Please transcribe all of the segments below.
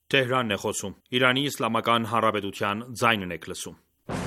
Թեհրանն է խոսում։ Իրանի Իսլամական Հանրապետության ձայնն եք լսում։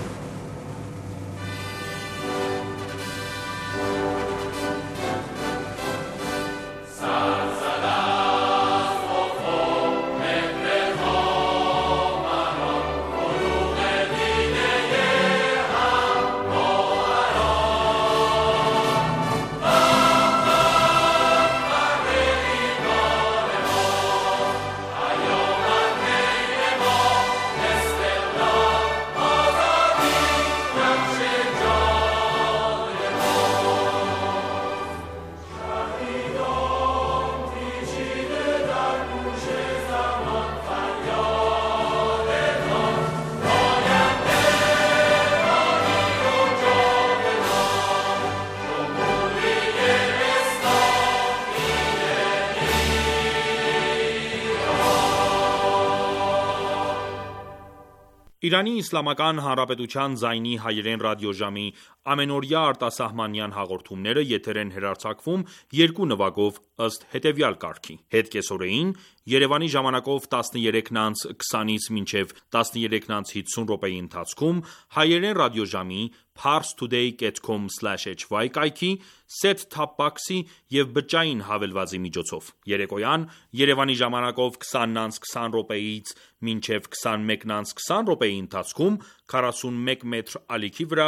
Իրանի Իսլամական Հանրապետության ձայնի հայերեն ռադիոժամի ամենօրյա արտասահմանյան հաղորդումները եթեր են հեռարձակվում երկու նվագով ըստ հետևյալ կարգի. Հետկեսօրեին Երևանի ժամանակով 13:20-ից մինչև 13:50 րոպեի ընթացքում հայերեն ռադիոժամի parstoday.com/hy կայքի, set-top box-ի և բջջային հավելվածի միջոցով։ Երեկոյան Երևանի ժամանակով 20:20 րոպեից մինչև 21:20 րոպեի ընթացքում 41 մետր ալիքի վրա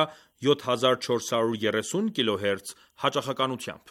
7430 կՀz հաճախականությամբ։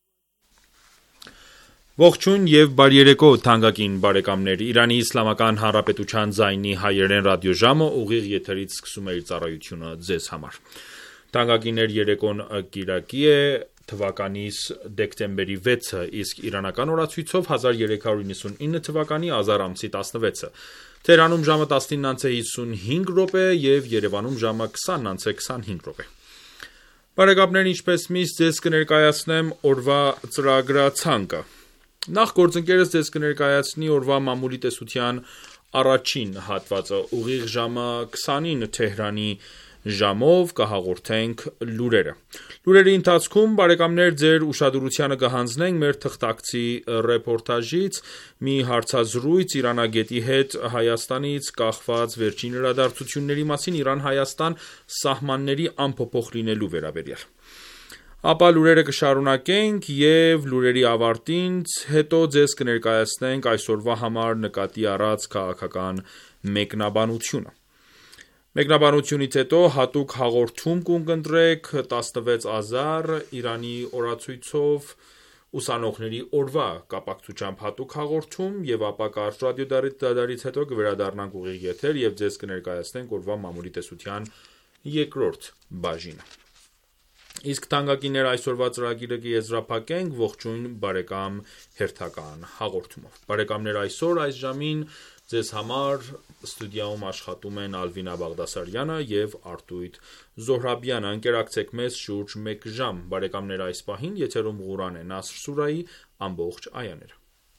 Ողջույն և բարի երեկո թանկագին բարեկամներ, Իրանի Իսլամական Հանրապետության ձայնի հայերեն ռադիոժամը ուղիղ եթերից սկսում է իր ծառայությունը ձեզ համար։ Թանկագիններ, երեկոն կիրակի է, թվականիս դեկտեմբերի 6-ը, իսկ իրանական օրացույցով 1399 թվականի ազար ամսի 16-ը։ Թեհրանում ժամը 19:55 րոպե և Երևանում ժամը 20:25 րոպե։ Բարեկամներ, ինչպես միշտ ձեզ կներկայացնեմ օրվա ծրագրացանկը։ Նախ գործընկերս ձեզ կներկայացնի օրվա մամուլի տեսության առաջին հատվածը, ուղիղ ժամը 20-ին Թեհրանի ժամով կհաղորդենք լուրերը։ Լուրերի ընթացքում բարեկամներ ձեր ուշադրությանը կհանձնենք մեր թղթակցի ռեպորտաժից մի հարցազրույց Իրանագետի հետ Հայաստանից կախված վերջին իրադարձությունների մասին Իրան-Հայաստան սահմանների անփոփոխ լինելու վերաբերյալ։ Ապա լուրերը կշարունակենք և լուրերի ավարտից հետո ձեզ կներկայացնենք այսօրվա համար նկատի առած քաղաքական մեկնաբանությունը։ Մեկնաբանությունից հետո հատուկ հաղորդում կընտրենք 16 ազար Իրանի օրացույցով ուսանողների օրվա կապակցությամբ հատուկ հաղորդում և ապա կարճ ռադիոդարից հետո կվերադառնանք ուղիղ եթեր և ձեզ կներկայացնենք օրվա մամուլի տեսության երկրորդ բաժինը։ Իսկ թանկագիններ, այսօրվա ծրագիրը կեզրափակենք ողջույն բարեկամ հերթական հաղորդումով։ Բարեկամներ, այսօր այս ժամին ձեզ համար ստուդիայում աշխատում են Ալվինա Բաղդասարյանը և Արտույտ Զոհրաբյանը։ Ընկերակցեք մեզ շուրջ 1 ժամ։ Բարեկամներ, այս պահին եթերում Ղուրան է Նասր սուրայի ամբողջ այաները։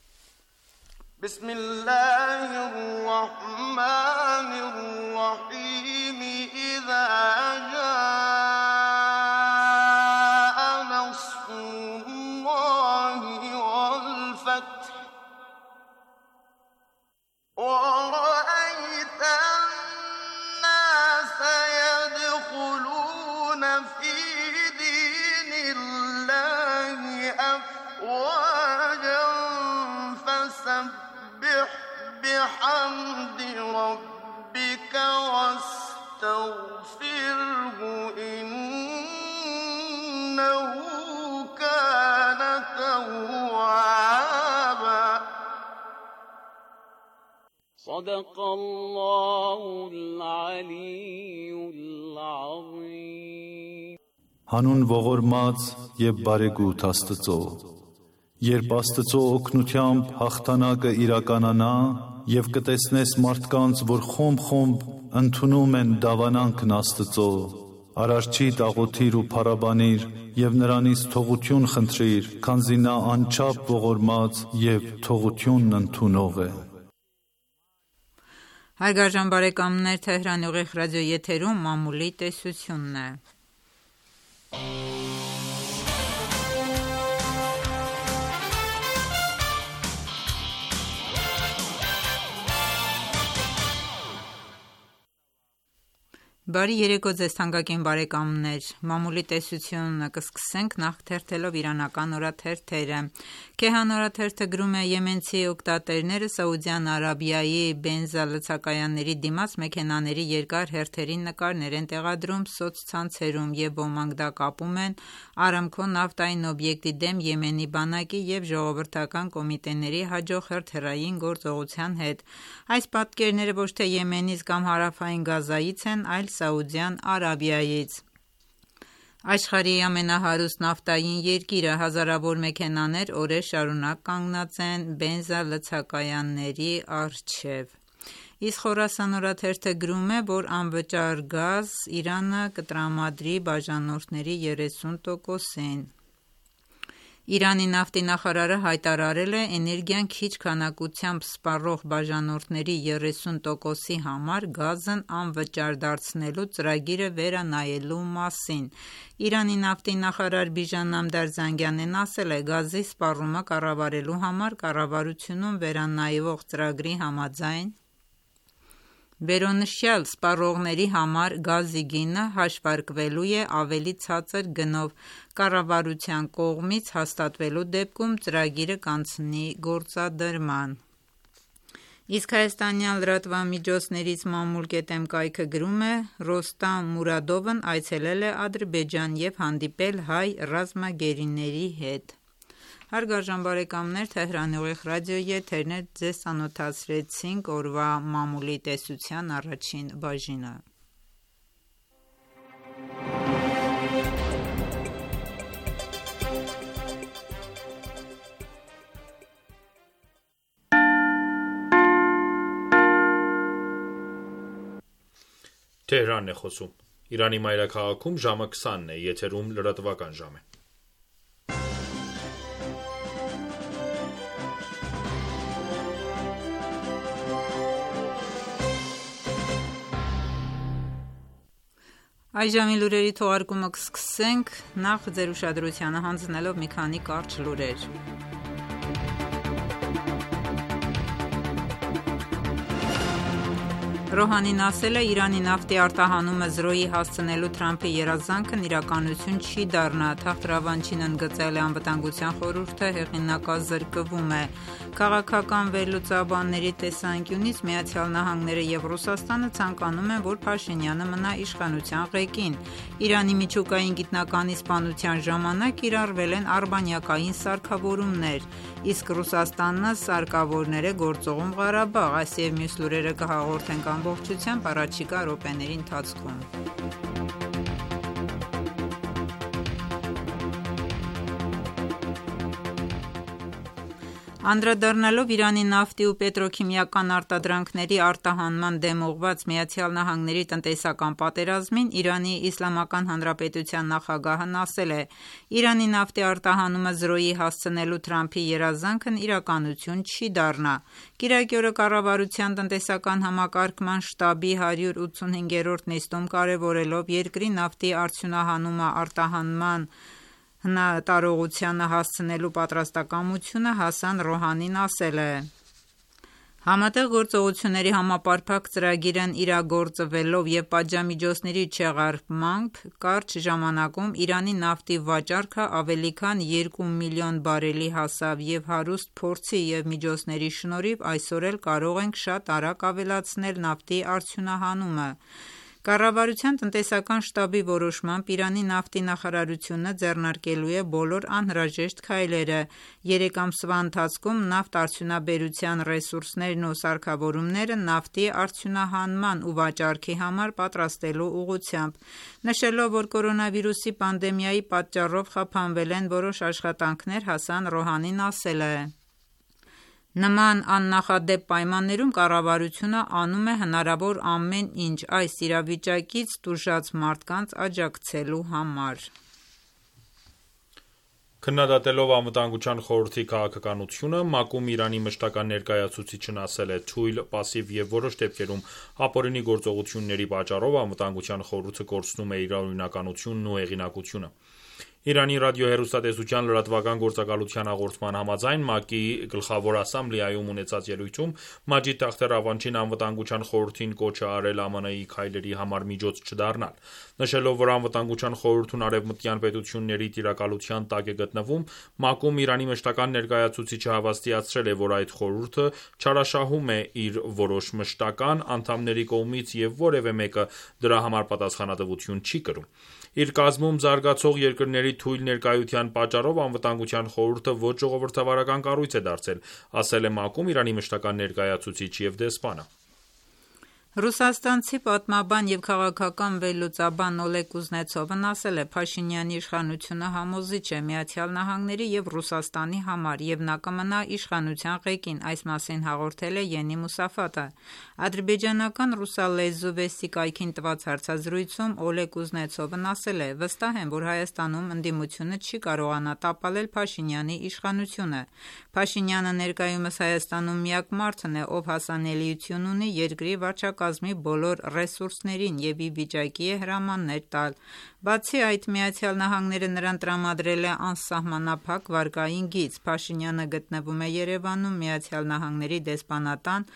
Բիսմիլլահիռռահմանիռռահիմ իզա ورأيت الناس يدخلون في دين الله أفواجا فسبح بحمد ربك واستغفره إنه كان توابا صدق الله العلي العظيم Հանուն ողորմած և բարեգութ Աստծո, երբ Աստծո օգնությամբ հաղթանակը իրականանա և կտեսնես մարդկանց, որ խումբ ընդունում են դավանանքն Աստծո, Արարչի աղոթիր ու փառաբանիր և նրանից թողություն խնդրիր, քանզի նա անչափ ողորմած և թողությունն ընդունող է։ Հարգարժան բարեկամներ, Թեհրանի ուղիղ ռադիոեթերում մամուլի տեսությունն է։ Բարի երեկո ձեզ թանկագին բարեկամներ, մամուլի տեսությունը կսկսենք նախ թերթելով իրանական օրաթերթերը։ Քեհան օրաթերթը գրում է եմենցի օգտատերները Սաուդյան Արաբիայի բենզա լցակայանների դիմաց մեքենաների երկար հերթերին նկարներ են տեղադրում սոցցանցերում եւ ոմանք դա կապում են Արամքո նավթային օբյեկտի դեմ Եմենի բանակի եւ ժողովրդական կոմիտեների հաջող հերթերային գործողության հետ։ Այս պատկերները ոչ թե Եմենից կամ հարավային Գազայից են, այլ Սաուդյան Արաբիայից։ Աշխարհի ամենահարուստ նավթային երկիրը հազարավոր մեքենաներ օրեր շարունակ կանգնած են բենզա լցակայանների առջև։ Իսկ Խորասան օրաթերթը գրում է, որ անվճար գազ Իրանը կտրամադրի բաժանորդների 30%-ին։ Իրանի նավթի նախարարը հայտարարել է էներգիան քիչ քանակությամբ սպառող բաժանորդների 30%-ի համար գազն անվճար դարձնելու ծրագիրը վերանայելու մասին։ Իրանի նավթի նախարար Բիժան Նամդար Զանգանեն ասել է, գազի սպառումը կառավարելու համար կառավարությունում վերանայվող ծրագրի համաձայն վերոնշյալ սպառողների համար գազի գինը հաշվարկվելու է ավելի ցածր գնով կառավարության կողմից հաստատվելու դեպքում ծրագիրը կանցնի գործադրման։ Իսկ հայաստանյան լրատվամիջոցներից Մամուլ.am կայքը գրում է, Ռոստամ Մուրադովն այցելել է Ադրբեջան եւ հանդիպել հայ ռազմագերիների հետ։ Հարգարժան բարեկամներ, Թեհրանի ուղիղ ռադիոյի եթերն է, ձեզ ծանոթացրեցինք օրվա մամուլի տեսության առաջին բաժինը։ Թեհրանն է խոսում։ Իրանի մայրաքաղաքում ժամը 20-ն է, եթերում լրատվական ժամ է։ Այժմի լուրերի թողարկումը կսկսենք, նախ ձեր ուշադրությանը հանձնելով մի քանի կարճ լուրեր։ Ռոհանին ասել է, Իրանի նավթի արտահանումը զրոյի հասցնելու Թրամփի երազանքն իրականություն չի դառնա, Թախտրավանչին ընդգծել է անվտանգության խորհուրդը, հեղինակազրկվում է։ Քաղաքական վերլուծաբանների տեսանկյունից ԱՄՆ-ը եւ Ռուսաստանը ցանկանում են, որ Փաշինյանը մնա իշխանության ղեկին։ Իրանի միջուկային գիտնականի սպանության ժամանակ կիրառվել են արբանյակային սարքավորումներ, իսկ Ռուսաստանը սարքավորներ է գործողում Ղարաբաղ, այս եւ մյուս լուրերը կհաղորդենք ամբողջությամբ առաջիկա րոպեների ընթացքում։ Անդրադառնալով Իրանի նավթի ու պետրոքիմիական արտադրանքների արտահանման դեմ ուղղված ԱՄՆ-ի տնտեսական պատերազմին, Իրանի Իսլամական Հանրապետության նախագահն ասել է. Իրանի նավթի արտահանումը զրոյի հասցնելու Թրամփի երազանքն իրականություն չի դառնա։ Կիրակի օրը կառավարության տնտեսական համակարգման շտաբի 185-րդ նիստում կարևորելով երկրի նավթի արդյունահանումը արտահանման հնատարողությանը հասցնելու պատրաստակամությունը, Հասան Ռոհանին ասել է. Համատեղ գործողությունների համապարփակ ծրագիրն իրագործվելով եւ պատժամիջոցների չեղարկմամբ կարճ ժամանակում Իրանի նավթի վաճառքը ավելի քան 2 միլիոն բարելի հասավ եւ հարուստ փորձի եւ միջոցների շնորհիվ այսօր էլ կարող ենք շատ արագ ավելացնել նավթի արդյունահանումը։ Կառավարության տնտեսական շտաբի որոշմամբ Իրանի նավթի նախարարությունը ձեռնարկելու է բոլոր անհրաժեշտ քայլերը 3 ամսվա ընթացքում նավթ արդյունաբերության ռեսուրսներն ու սարքավորումները նավթի արդյունահանման ու վաճառքի համար պատրաստելու ուղղությամբ, նշելով, որ կորոնավիրուսի պանդեմիայի պատճառով խափանվել են որոշ աշխատանքներ, Հասան Ռոհանին ասել է. Նման աննախադեպ պայմաններում կառավարությունը անում է հնարավոր ամեն ինչ այս իրավիճակից տուժած մարդկանց աջակցելու համար։ Քննադատելով անվտանգության խորհրդի քաղաքականությունը, ՄԱԿ-ում Իրանի մշտական ներկայացուցիչն ասել է թույլ, պասիվ եւ որոշ դեպքերում ապօրինի գործողությունների պատճառով անվտանգության խորհուրդը կորցնում է իր օրինականությունն ու հեղինակությունը։ Իրանի ռադիոհեռուստատեսության լրատվական գործակալության հաղորդման համաձայն ՄԱԿ-ի գլխավոր ասամբլեայում ունեցած ելույթում Մաջիդ Թախտ Ռավանչին անվտանգության խորհրդին կոչ է արել ԱՄՆ-ի քայլերի համար միջոց չդառնալ, նշելով, որ անվտանգության խորհուրդն արևմտյան պետությունների տիրակալության տակ է գտնվում, ՄԱԿ-ում Իրանի մշտական ներկայացուցիչը հավաստիացրել է, որ այդ խորհուրդը չարաշահում է իր որոշ մշտական անդամների կողմից և որևէ մեկը դրա համար պատասխանատվություն չի կրում։ Իր կազմում զարգացող երկրների թույլ ներկայության պատճառով անվտանգության խորհուրդը ոչ ժողովրդավարական կառույց է դարձել, ասել է ՄԱԿ-ում Իրանի մշտական ներկայացուցիչ և դեսպանը։ Ռուսաստանցի պատմաբան և քաղաքական վերլուծաբան Օլեգ Կուզնեցովն ասել է. Փաշինյանի իշխանությունը համոզիչ է ԱՄՆ-ի և Ռուսաստանի համար, և նա կմնա իշխանության ղեկին, այս մասին հաղորդել է Ենի Մուսաֆաթը։ Ադրբեջանական ռուսալեզու Վեսի կայքին տված հարցազրույցում Օլեգ Կուզնեցովն ասել է. վստահ եմ, որ Հայաստանում ընդդիմությունը չի կարողանա տապալել Փաշինյանի իշխանությունը։ Փաշինյանը ներկայումս Հայաստանում միակ մարդն է, ով հասանելիություն ունի երկրի վարչակազմի բոլոր ռեսուրսներին և ի վիճակի է հրամաններ տալ։ Բացի այդ, ԱՄՆ-ը նրան տրամադրել է անսահմանափակ վարկային գիծ։ Փաշինյանը գտնվում է Երևանում ԱՄՆ-ի դեսպանատան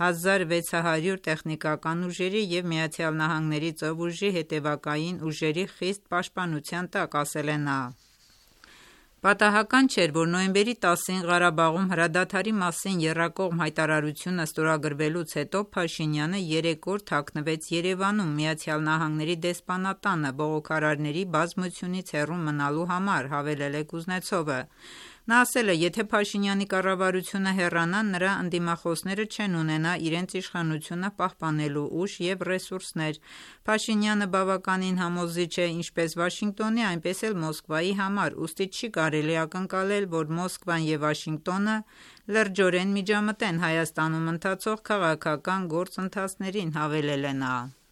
1600 տեխնիկական ուժերի և ԱՄՆ-ի ծովուժի հետևակային ուժերի խիստ պաշտպանության տակ, ասել է նա։ Պատահական չէր, որ նոյեմբերի 10-ին Ղարաբաղում հրադադարի մասին եռակողմ հայտարարությունը ստորագրվելուց հետո Փաշինյանը 3 օր թաքնվեց Երևանում ԱՄՆ-ի դեսպանատանը բողոքարարների բազմությունից հեռու մնալու համար, հավելել է Կուզնեցովը։ Նա ասել է, եթե Փաշինյանի կառավարությունը հեռանա, նրա ընդդիմախոսները չեն ունենա իրենց իշխանությունը պահպանելու ուժ և ռեսուրսներ։ Փաշինյանը բավականին համոզիչ է ինչպես Վաշինգտոնի, այնպես էլ Մոսկվայի համար, ուստի չի կարելի ակնկալել, որ Մոսկվան և Վաշինգտոնը լրջորեն միջամտեն Հայաստանում ընթացող քաղաքական գործընթացներին, հավելել է նա։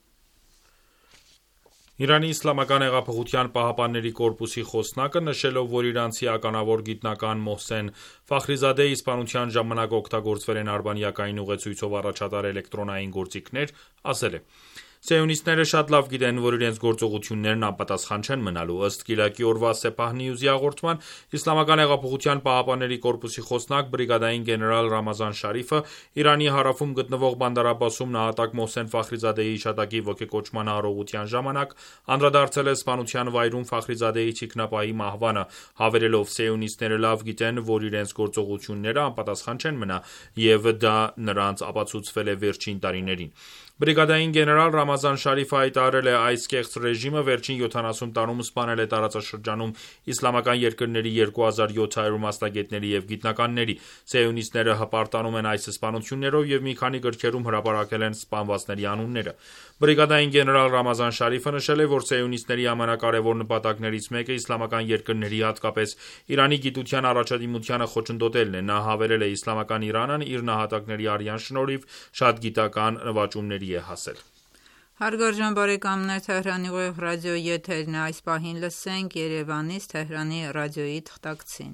Իրանի Իսլամական հեղափոխության պահապանների կորպուսի խոսնակը նշելով, որ իրանցի ականավոր գիտնական Մոհսեն Ֆախրիզադեի սպանության ժամանակ օգտագործվել են արբանյակային ուղեցույցով առաջատար էլեկտրոնային գործիքներ, ասել է. Սիոնիստները շատ լավ գիտեն, որ իրենց գործողություններն անպատասխան չեն մնալու։ Ըստ Գիլակի օրվա Սեփահ Նյուզի հաղորդման, Իսլամական հեղափոխության պահապանների կորպուսի խոսնակ բրիգադային գեներալ Ռամազան Շարիֆը Իրանի հարավում գտնվող Բանդար Աբբասում նահատակ Մոհսեն Ֆախրիզադեի հիշատակի ոգեկոչման արարողության ժամանակ անդրադարձել է սպանության վայրում Ֆախրիզադեի թիկնապահի մահվանը, հավելելով. Սիոնիստները լավ գիտեն, որ իրենց գործողությունները անպատասխան չեն մնա, և դա նրանց ապացուցվել է վերջին տարիներին։ Բրիգադային գեներալ Ռամազան Շարիֆը հայտարարել է. այս կեղծ ռեժիմը վերջին 70 տարում սպանել է տարածաշրջանում իսլամական երկրների 2700 մասնագետների և գիտնականների։ Սիոնիստները հպարտանում են այս սպանություններով և մի քանի գրքերում հրապարակել են սպանվածների անունները։ Բրիգադային գեներալ Ռամազան Շարիֆը նշել է, որ սիոնիստների ամենակարևոր նպատակներից մեկը իսլամական երկրների, հատկապես Իրանի գիտության առաջադիմությանը խոչընդոտելն է։ Նա հավելել է. Իսլամական Իրանն իր նահատակների արյան շնորհիվ շատ գիտական նվաճումների է հասել։ Հարգարժան բարեկամներ, Թեհրանի ուղիղ ռադիոյի եթերն է, այս պահին լսենք Երևանից Թեհրանի ռադիոյի թղթակցին։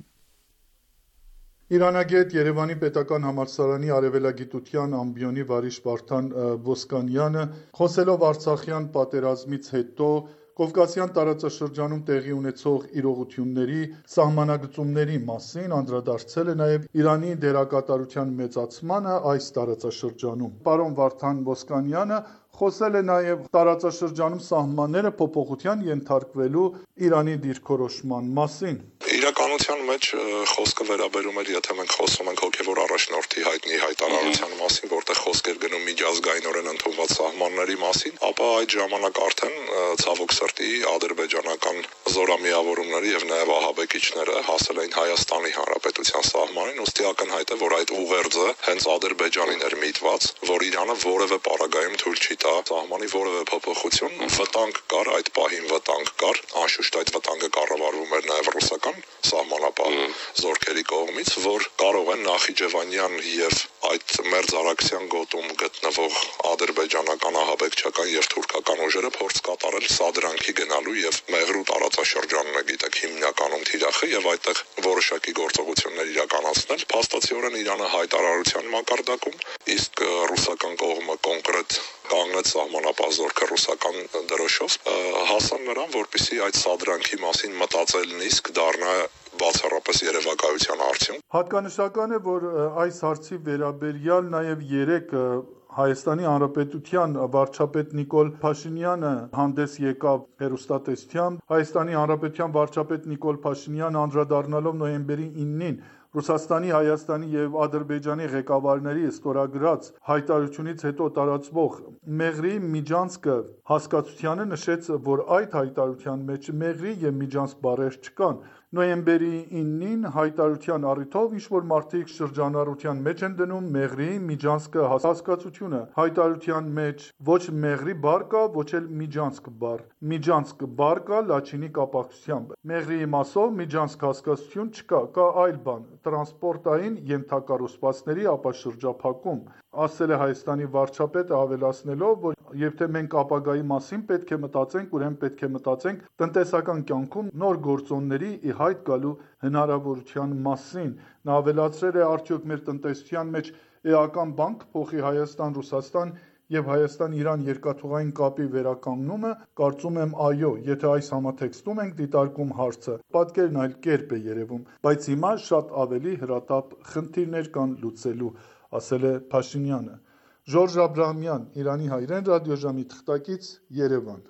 Իրանագետ Երևանի պետական համալսարանի արևելագիտության ամբիոնի վարիչ Վարդան Ոսկանյանը խոսելով Արցախյան պատերազմից հետո Կովկասյան տարածաշրջանում տեղի ունեցող իրողությունների սահմանագծումների մասին անդրադարձել է նաև Իրանի դերակատարության մեծացմանը այս տարածաշրջանում։ Պարոն Վարդան Ոսկանյանը խոսել է նաև տարածաշրջանում սահմանները փոփոխության ենթարկվելու Իրանի դիրքորոշման մասին։ Իրականության մեջ խոսքը վերաբերում էր, եթե մենք խոսում ենք հոգևոր առաջնորդի հայտնի հայտարարության մասին, որտեղ խոսք էր գնում միջազգայինորեն ընդունված սահմանների մասին, ապա այդ ժամանակ արդեն ցավոք սրտի ադրբեջանական զորամիավորումները եւ նաեւ ահաբեկիչները հասել էին Հայաստանի Հանրապետության սահմանին, ուստի ակնհայտ է, որ այդ ուղերձը հենց Ադրբեջանին էր միտված, որ Իրանը որևէ պարագայում թույլ չի տա սահմանի որևէ փոփոխություն։ Վտանգ կար, այդ պահին վտանգ կար, անշուշտ այդ վտանգը կառավարվում էր նաեւ ռուսական սահմանապահ զորքերի կողմից, որ կարող են Նախիջևանյան եւ այդ մերձարաքսյան գոտում գտնվող ադրբեջանական ահաբեկչական եւ թուրքական ուժերը փորձ կատարել սադրանքի գնալու եւ Մեղրու տարածաշրջանն է, գիտեք, հիմնականում թիրախը եւ այդտեղ որոշակի գործողություններ իրականացնել։ Փաստացիորեն Իրանը հայտարարության մակարդակում, իսկ ռուսական կողմը կոնկրետ կանգնեց սահմանապահ զորքը ռուսական դրոշով, հասան նրան, որպեսզի այդ սադրանքի մասին մտածելն իսկ դառնա բացառապես երևակայության արդյունք։ Հատկանշական է, որ այս հարցի վերաբերյալ նաև երեկ Հայաստանի Հանրապետության վարչապետ Նիկոլ Փաշինյանը հանդես եկավ հեռուստատեսությամբ։ Հայաստանի Հանրապետության վարչապետ Նիկոլ Փաշինյանը անդրադառնալով նոյեմբերի 9-ին Ռուսաստանի, Հայաստանի եւ Ադրբեջանի ղեկավարների ստորագրած հայտարարությունից հետո տարածվող Մեղրիի Միջանցքը հասկացությանը նշեց, որ այդ հայտարարության մեջ Մեղրի եւ Միջանցք բառեր չկան։ Նոյեմբերի 9-ին հայտարարության առիթով ինչ-որ մարդիկ շրջանառության մեջ են դնում Մեղրիի Միջանցքը հասկացությունը։ Հայտարարության մեջ ոչ Մեղրի բառ կա, ոչ էլ Միջանցք բառ։ Միջանցք բառ կա լաչինի կապակցությամբ։ Մեղրիի մասով Միջանցք հասկացություն չկա, կա այլ բան՝ տրանսպորտային ենթակառուցվածքների ապաշրջափակում, ասել է Հայաստանի վարչապետը, ավելացնելով, որ երբ թե մենք ապագայի մասին պետք է մտածենք, ուրեմն պետք է մտածենք տնտեսական կյանքում նոր գործոնների ի հայտ գալու հնարավորության մասին։ Նա ավելացրել է, արդյոք մեր տնտեսության մեջ էական բան կփոխի Հայաստան-Ռուսաստան եւ Հայաստան-Իրան երկաթուղային կապի վերականգնումը, կարծում եմ այո, եթե այս համատեքստում ենք դիտարկում հարցը, պատկերն այլ կերպ է երևում, բայց հիմա շատ ավելի հրատապ խնդիրներ կան լուծելու, ասել է Փաշինյանը։ Ժորժ Աբրահամյան, Իրանի հայրեն ռադիոժամի թղթակից, Երևան։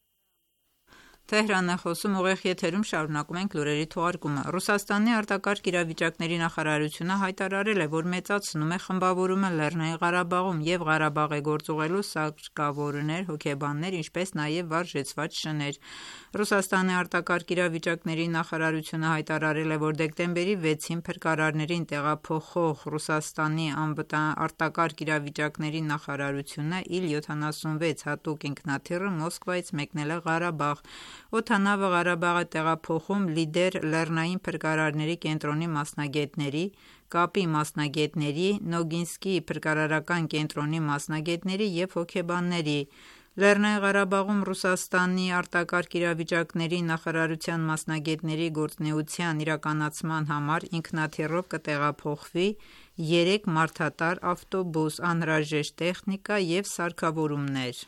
Թեհրան է խոսում, ուղիղ եթերում շարունակում ենք լուրերի թողարկումը։ Ռուսաստանի արտակարգ իրավիճակների նախարարությունը հայտարարել է, որ մեծացնում է խմբավորումը Լեռնային Ղարաբաղում եւ Ղարաբաղ է գործուղելու սարքավորներ, հոգեբաններ, ինչպես նաեւ վարժեցված շներ։ Ռուսաստանի արտակարգ իրավիճակների նախարարությունը հայտարարել է, որ դեկտեմբերի 6-ին փրկարարներին տեղափոխող Ռուսաստանի արտակարգ իրավիճակների նախարարությունը Il-76 հատուկ ինքնաթիռը Մոսկվայից մեկնել է Ղարաբաղ։ Օդանավը Ղարաբաղ է տեղափոխում լիդեր լեռնային փրկարարների կենտրոնի մասնագետների, կապի մասնագետների, Նոգինսկի փրկարարական կենտրոնի մասնագետների եւ հոգեբանների։ Լեռնային Ղարաբաղում Ռուսաստանի արտակարգ իրավիճակների նախարարության մասնագետների գործունեության իրականացման համար ինքնաթիռով կտեղափոխվի 3 մարդատար ավտոբուս, անհրաժեշտ տեխնիկա եւ սարքավորումներ։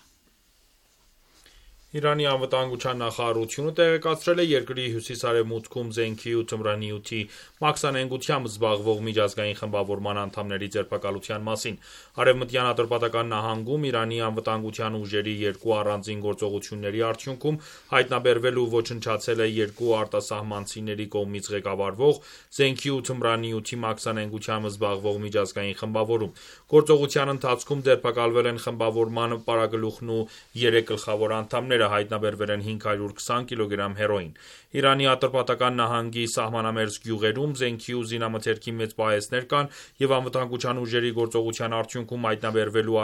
Իրանի անվտանգության նախարարությունը տեղեկացրել է երկրի հյուսիս-արևմուտքում զենքի ու թմրանյութի մաքսանենգությամբ զբաղվող միջազգային խմբավորման անդամների ձերբակալության մասին։ Արևմտյան Ատրպատական նահանգում Իրանի անվտանգության ուժերի 2 առանձին գործողությունների արդյունքում հայտնաբերվել ու ոչնչացել է 2 արտասահմանցիների կողմից ղեկավարվող զենքի ու թմրանյութի մաքսանենգությամբ զբաղվող միջազգային խմբավորում։ Գործողության ընթացքում ձերբակալվել են խմբավորման պարագլուխն ու 3 գլխավոր անդամներ, հայտնաբերվել են 520 կիլոգրամ հերոին։ Իրանի Ատրպատական նահանգի սահմանամերձ գյուղերում զենքի ու զինամթերքի մեծ պահեստներ կան եւ անվտանգության ուժերի գործողության արդյունքում հայտնաբերվել ու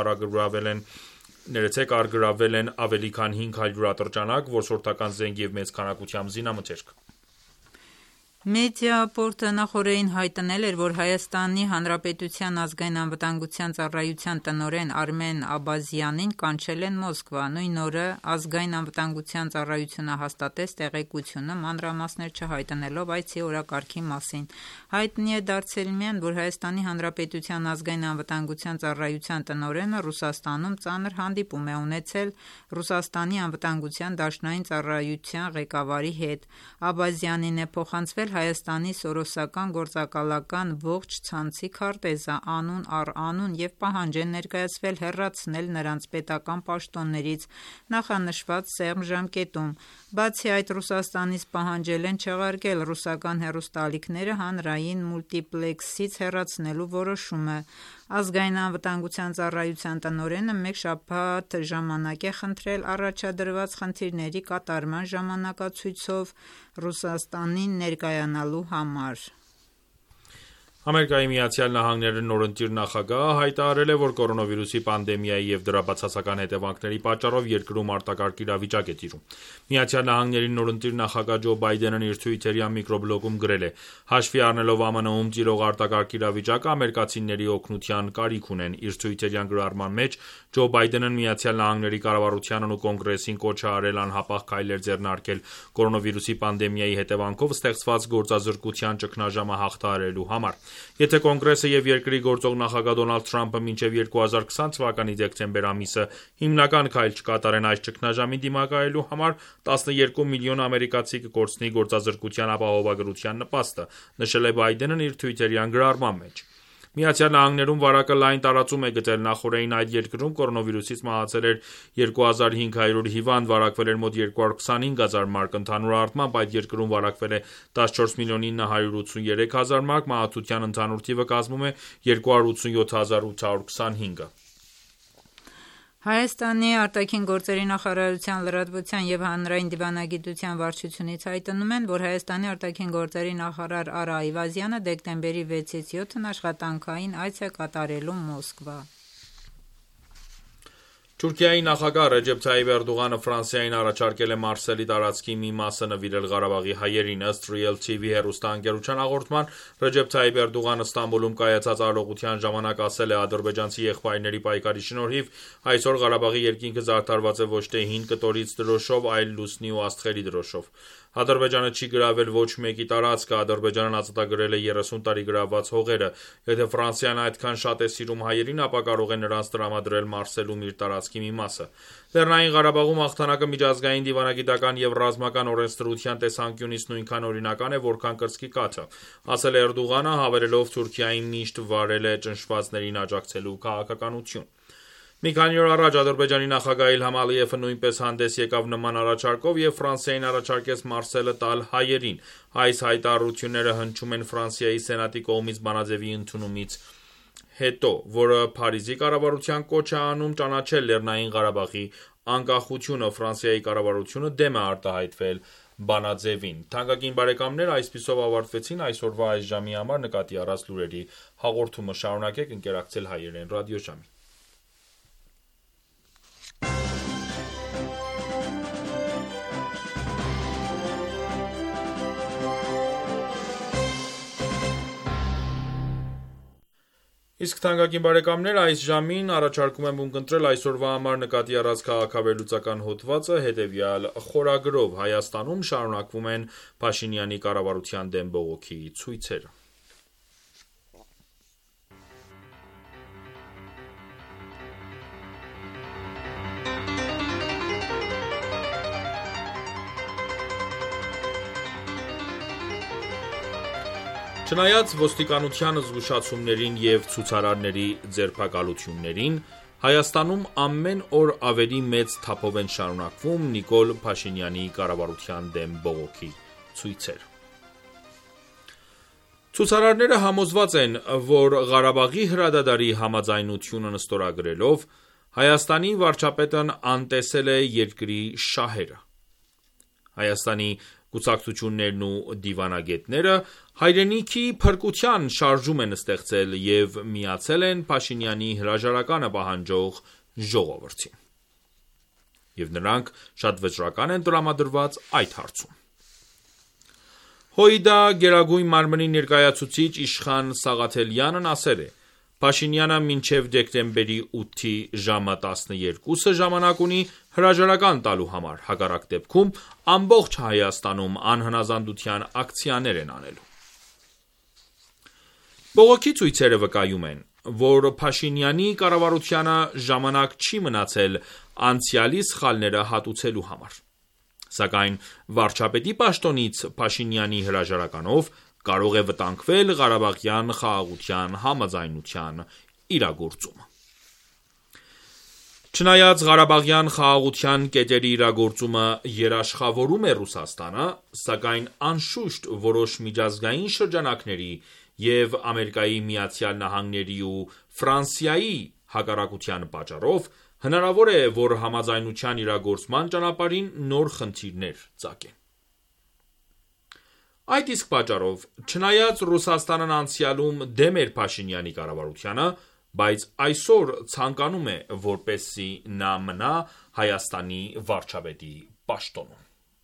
առգրավել են ավելի քան 500 ատրճանակ, որսորդական զենք եւ մեծ քանակությամբ զինամթերք։ Մեդիապորտը նախօրեին հայտնել էր, որ Հայաստանի Հանրապետության ազգային անվտանգության ծառայության տնօրեն Արմեն Աբազյանին կանչել են Մոսկվա։ Նույն օրը ազգային անվտանգության ծառայությունը հաստատեց տեղեկությունը, մանրամասներ չհայտնելով այցի օրակարգի մասին։ Հայտնի է դարձել միայն, որ Հայաստանի Հանրապետության ազգային անվտանգության ծառայության տնօրենը Ռուսաստանում ծանր հանդիպում է ունեցել Ռուսաստանի անվտանգության դաշնային ծառայության ղեկավարի հետ։ Աբազյանին է փոխանցվել Հայաստանի Սորոսական գործակալական ողջ ցանցի քարտեզը անուն առ անուն եւ պահանջ է ներկայացվել հեռացնել նրանց պետական պաշտոններից նախանշված սեղմ ժամկետում։ Բացի այդ, Ռուսաստանից պահանջել են չեղարկել ռուսական հեռուստաալիքները հանրային մուլտիպլեքսից հեռացնելու որոշումը։ Ազգային անվտանգության ծառայության տնօրենը մեկ շաբաթ ժամանակ է խնդրել առաջադրված խնդիրների կատարման ժամանակացույցով Ռուսաստանին ներկայանալու համար։ Ամերիկայի Միացյալ Նահանգների նորընտիր նախագահը հայտարարել է, որ կորոնավիրուսի պանդեմիայի եւ դրա բացասական հետևանքների պատճառով երկրում արտակարգ իրավիճակ է տիրում։ Միացյալ Նահանգների նորընտիր նախագահ Ջո Բայդենն իր Twitter-յան միկրոբլոգում գրել է. «Հաշվի առնելով ԱՄՆ-ում տիրող արտակարգ իրավիճակը, ամերիկացիների օգնության կարիք ունեն»։ Իր Twitter-յան գրառման մեջ Ջո Բայդենն Միացյալ Նահանգների կառավարությանն ու կոնգրեսին կոչ է արել անհապաղ քայլեր ձեռնարկել կորոնավիրուսի պանդեմիայի հետևանքով ստեղծված գործազրկության ճգնաժամը հաղթահարելու համար։ Եթե կոնգրեսը եւ երկրի գործող նախագահ Դոնալդ Թրամփը մինչեւ 2020 թվականի դեկտեմբեր ամիսը հիմնական քայլ չկատարեն այս ճգնաժամին դիմակայելու համար, 12 միլիոն ամերիկացի կկորցնի գործազրկության ապահովագրության նպաստը, նշել է Բայդենն իր Twitter-յան գրառման մեջ։ Միացյալ Նահանգներում վարակը լայն տարածում է գտել, նախորդին այդ երկրում կորոնավիրուսից մահացել էր 2500 հիվանդ, վարակվել էր մոտ 225,000 մարդ, ընդհանուր առմամբ այդ երկրում վարակվել է 14,983,000 մարդ, մահացության ընդհանուր թիվը կազմում է 287,825-ը։ Հայաստանի արտաքին գործերի նախարարության լրատվության և հանրային դիվանագիտության վարչությունից հայտնում են, որ Հայաստանի արտաքին գործերի նախարար Արա Այվազյանը դեկտեմբերի 6-ից 7-ն աշխատանքային այց է կատարելու Մոսկվա։ Թուրքիայի նախագահ Ռեջեփ Թայիպ Էրդողանը Ֆրանսիային առաջարկել է Մարսելի տարածքի մի մասը նվիրել Ղարաբաղի հայերին։ Ըստ Real TV հեռուստաընկերության հաղորդման, Ռեջեփ Թայիպ Էրդողանը Ստամբուլում կայացած արարողության ժամանակ ասել է. ադրբեջանցի եղբայրների պայքարի շնորհիվ այսօր Ղարաբաղի երկինքը զարդարված է ոչ թե հին կտորից դրոշով, այլ լուսնի ու աստղերի դրոշով։ Ադրբեջանը չի գրավել ոչ մեկի տարածքը, Ադրբեջանն ազատագրել է 30 տարի գրավված հողերը։ Եթե Ֆրանսիան այդքան շատ է սիրում հայերին, ապա կարող է նրանց տրամադրել Մարսելում իր տարածքի մի մասը։ Լեռնային Ղարաբաղում հաղթանակը միջազգային դիվանագիտական և ռազմական օրենսդրության տեսանկյունից նույնքան օրինական է, որքան կրծքի կաթը, ասել է Էրդողանը, հավելելով Թուրքիային միշտ վարել է ճնշվածներին աջակցելու քաղաքականություն։ Մի քանի օր առաջ Ադրբեջանի նախագահ Իլհամ Ալիևը նույնպես հանդես եկավ նման առաջարկով և Ֆրանսիային առաջարկեց Մարսելը տալ հայերին։ Այս հայտարարությունները հնչում են Ֆրանսիայի սենատի կողմից բանաձևի ընդունումից հետո, որը Փարիզի կառավարության կոչ է անում ճանաչել Լեռնային Ղարաբաղի անկախությունը։ Ֆրանսիայի կառավարությունը դեմ է արտահայտվել բանաձևին։ Թանկագին բարեկամներ, այսպիսով ավարտվեցին այսօրվա այս ժամի համար նկատի առած լուրերի հաղորդումը։ Շարունակեք ընկերակցել հայերեն ռադիոժամին։ Իսկ թանկագին բարեկամներ, այս ժամին առաջարկում եմ ունկնդրել այսօրվա համար նկատի առած քաղաքավերլուծական հոդվածը հետևյալ խորագրով. Հայաստանում շարունակվում են Փաշինյանի կառավարության դեմ բողոքի ցույցերը։ Չնայած ոստիկանության զգուշացումներին և ցուցարարների ձերբակալություններին, Հայաստանում ամեն օր ավելի մեծ թափով են շարունակվում Նիկոլ Փաշինյանի կառավարության դեմ բողոքի ցույցերը։ Ցուցարարները համոզված են, որ Ղարաբաղի հրադադարի համաձայնությունն ստորագրելով Հայաստանի վարչապետն անտեսել է երկրի շահերը։ Հայաստանի կուսակցություններն ու դիվանագետները հայրենիքի փրկության շարժում են ստեղծել և միացել են Փաշինյանի հրաժարականը պահանջող ժողովրդին։ Եվ նրանք շատ վճռական են տրամադրված այդ հարցում։ ՀՅԴ Գերագույն մարմնի ներկայացուցիչ Իշխան Սաղաթելյանն ասել է. Փաշինյանը մինչև դեկտեմբերի 8-ի ժամը 12-ը ժամանակ ունի հրաժարական տալու համար, հակառակ դեպքում ամբողջ Հայաստանում անհնազանդության ակցիաներ են անելու։ Բողոքի ցույցերը վկայում են, որ Փաշինյանի կառավարությանը ժամանակ չի մնացել անցյալի սխալները հատուցելու համար։ Սակայն վարչապետի պաշտոնից Փաշինյանի հրաժարականով կարող է վտանգվել Ղարաբաղյան խաղաղության համաձայնության իրագործումը։ Չնայած Ղարաբաղյան խաղաղության կետերի իրագործումը երաշխավորում է Ռուսաստանը, սակայն անշուշտ որոշ միջազգային շրջանակների և ԱՄՆ-ի ու Ֆրանսիայի հակառակության պատճառով հնարավոր է, որ համաձայնության իրագործման ճանապարհին նոր խնդիրներ ծագեն։ Այդ իսկ պատճառով, չնայած Ռուսաստանն անցյալում դեմ էր Փաշինյանի կառավարությանը, բայց այսօր ցանկանում է, որպեսզի նա մնա Հայաստանի վարչապետի պաշտոնում։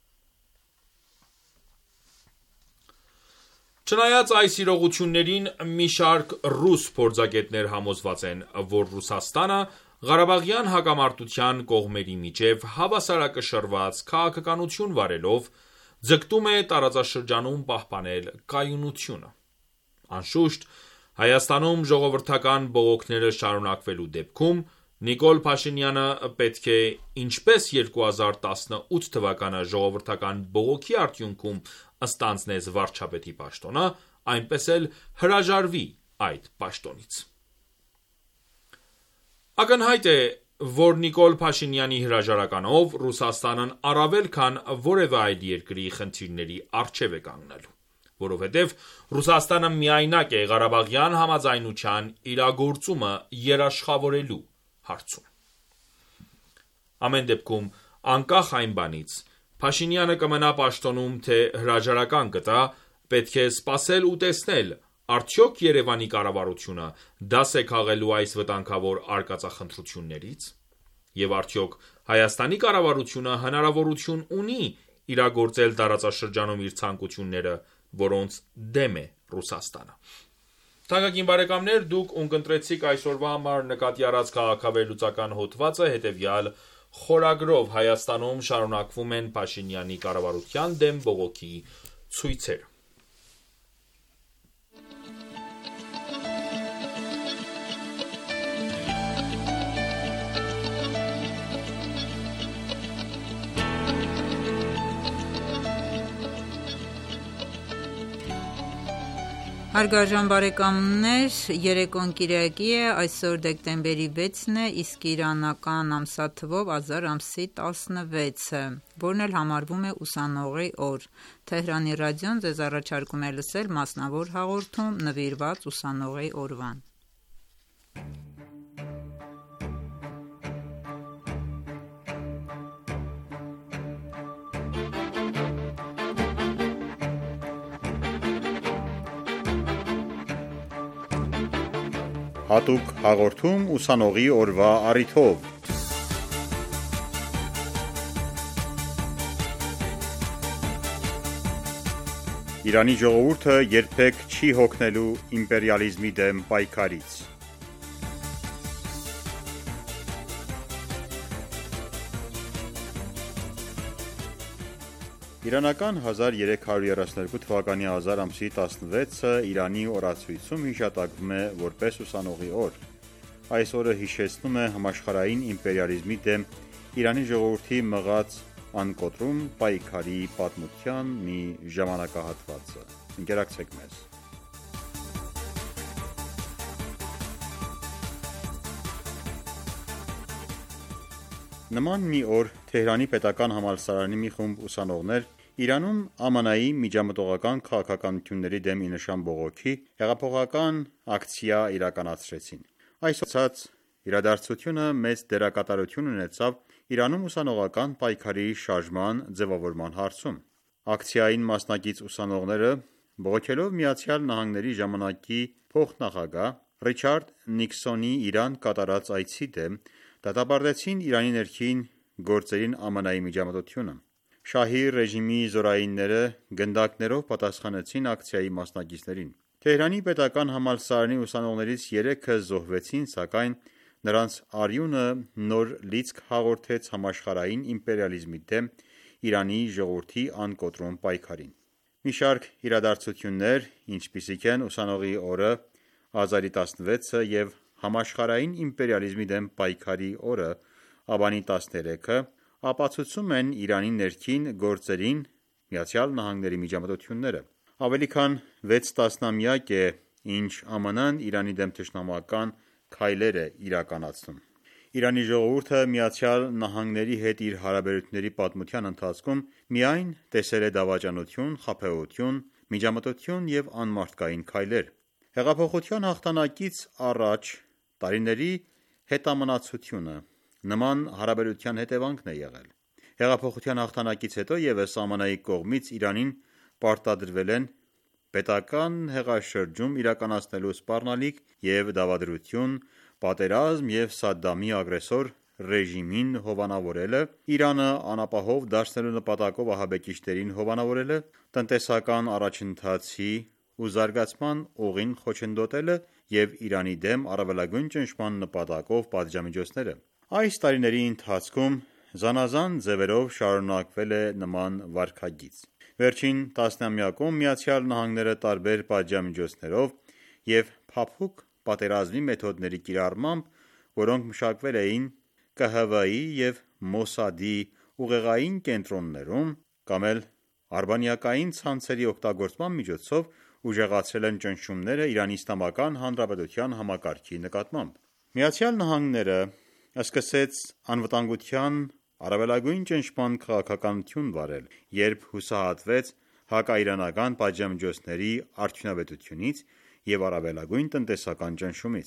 Չնայած այս իրողություններին, մի շարք ռուս փորձագետներ համոզված են, որ Ռուսաստանը Ղարաբաղյան հակամարտության կողմերի միջև հավասարակշռված քաղաքականություն վարելով, ձգտում է տարածաշրջանում պահպանել կայունությունը։ Անշուշտ, Հայաստանում ժողովրդական բողոքները շարունակվելու դեպքում Նիկոլ Փաշինյանը պետք է ինչպես 2018 թվականը ժողովրդական բողոքի արդյունքում ստանձնեց վարչապետի պաշտոնը, այնպես էլ հրաժարվի այդ պաշտոնից։ Ակնհայտ է, որ Նիկոլ Փաշինյանի հրաժարականով Ռուսաստանն առավել քան որևէ այլ երկրի խնդիրների առջև է կանգնելու, որովհետև Ռուսաստանը միայնակ է Ղարաբաղյան համաձայնության իրագործումը երաշխավորելու հարցում։ Ամեն դեպքում, անկախ այն բանից, Փաշինյանը կմնա պաշտոնում, թե հրաժարական կտա, պետք է սպասել ու տեսնել, արդյոք Երևանի կառավարությունը դաս է քաղելու այս վտանգավոր արկածախնդրություններից, եւ արդյոք Հայաստանի կառավարությունը հնարավորություն ունի իրագործել տարածաշրջանում իր ցանկությունները, որոնց դեմ է Ռուսաստանը։ Թանկագին բարեկամներ, դուք ունկնդրեցիք այսօրվա համար նկատի առած քաղաքավերլուծական հոդվածը հետևյալ խորագրով Հայաստանում շարունակվում են Փաշինյանի կառավարության դեմ բողոքի ցույցերը։ Հարգարժան բարեկամներ, երեկոն կիրակի է, այսօր դեկտեմբերի 6-ն է, իսկ իրանական ամսաթվով ազար ամսի 16-ը, որն էլ համարվում է ուսանողի օր։ Թեհրանի ռադիոն ձեզ առաջարկում է լսել մասնավոր հաղորդում նվիրված ուսանողի օրվան։ Հատուկ հաղորդում ուսանողի օրվա առիթով։ Իրանի ժողովուրդը երբեք չի հոգնելու իմպերիալիզմի դեմ պայքարից։ Իրանական 1332 թվականի ազար ամսի 16-ը Իրանի օրացույցում հիշատակվում է որպես ուսանողի օր։ Այս օրը հիշեցնում է համաշխարհային իմպերիալիզմի դեմ Իրանի ժողովրդի մղած անկոտրում պայքարի պատմության մի ժամանակահատվածը։ Ընկերակցեք մեզ։ Նման մի օր Թեհրանի պետական համալսարանի մի խումբ ուսանողներ Իրանում ԱՄՆ-ի միջամտողական քաղաքականությունների դեմ ի նշան բողոքի հեղափոխական ակցիա իրականացրեցին։ Այս իրադարձությունը մեծ դերակատարություն ունեցավ Իրանում ուսանողական պայքարի շարժման ձևավորման հարցում։ Ակցիային մասնակից ուսանողները բողոքելով ԱՄՆ-ի ժամանակի փոխնախագահ Ռիչարդ Նիքսոնի Իրան կատարած այցի դեմ դատապարտեցին Իրանի ներքին գործերին ԱՄՆ-ի միջամտությունը։ Շահի ռեժիմի զորայինները գնդակներով պատասխանեցին ակցիայի մասնակիցներին։ Թեհրանի պետական համալսարանի ուսանողներից 3-ը զոհվեցին, սակայն նրանց արյունը նոր լիցք հաղորդեց համաշխարհային իմպերիալիզմի դեմ Իրանի ժողովրդի անկոտրում պայքարին։ Մի շարք իրադարձություններ, ինչպիսիք են ուսանողի օրը, ազարի 16-ը և համաշխարհային իմպերիալիզմի դեմ պայքարի օրը, աբանի 13-ը, ապացուցում են Իրանի ներքին գործերին ԱՄՆ-ի միջամտությունները։ Ավելի քան 6 տասնամյակ է, ինչ ԱՄՆ-ն Իրանի դեմ թշնամական քայլեր է իրականացնում։ Իրանի ժողովուրդը ԱՄՆ-ի հետ իր հարաբերությունների պատմության ընթացքում միայն տեսել է դավաճանություն, խաբեություն, միջամտություն և անմարդկային քայլեր։ Հեղափոխության հաղթանակից առաջ տարիների հետամնացությունը նման հարաբերության հետևանքն է եղել։ Հեղափոխության հաղթանակից հետո ևս ԱՄՆ-ի կողմից Իրանին պարտադրվել են պետական հեղաշրջում իրականացնելու սպառնալիք և դավադրություն, պատերազմ և Սադդամի ագրեսոր ռեժիմին հովանավորելը, Իրանը անապահով դարձնելու նպատակով ահաբեկիչներին հովանավորելը, տնտեսական առաջընթացի ու զարգացման ուղին խոչընդոտելը և Իրանի դեմ առավելագույն ճնշման նպատակով պատժամիջոցները։ Այս տարիների ընթացքում զանազան ձևերով շարունակվել է նման վարքագիծ։ Վերջին տասնամյակում ԱՄՆ-ը տարբեր պատժամիջոցներով և փափուկ պատերազմի մեթոդների կիրառմամբ, որոնք մշակվել էին ԿՀՎ-ի և Մոսադի ուղեղային կենտրոններում կամ էլ արբանյակային ցանցերի օգտագործման միջոցով ուժեղացրել են ճնշումները Իրանի Իսլամական Հանրապետության համակարգի նկատմամբ։ ԱՄՆ-ն սկսեց անվտանգության առավելագույն ճնշման քաղաքականություն վարել, երբ հուսահատվեց հակաիրանական պատժամիջոցների արդյունավետությունից և առավելագույն տնտեսական ճնշումից։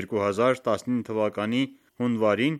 2019 թվականի հունվարին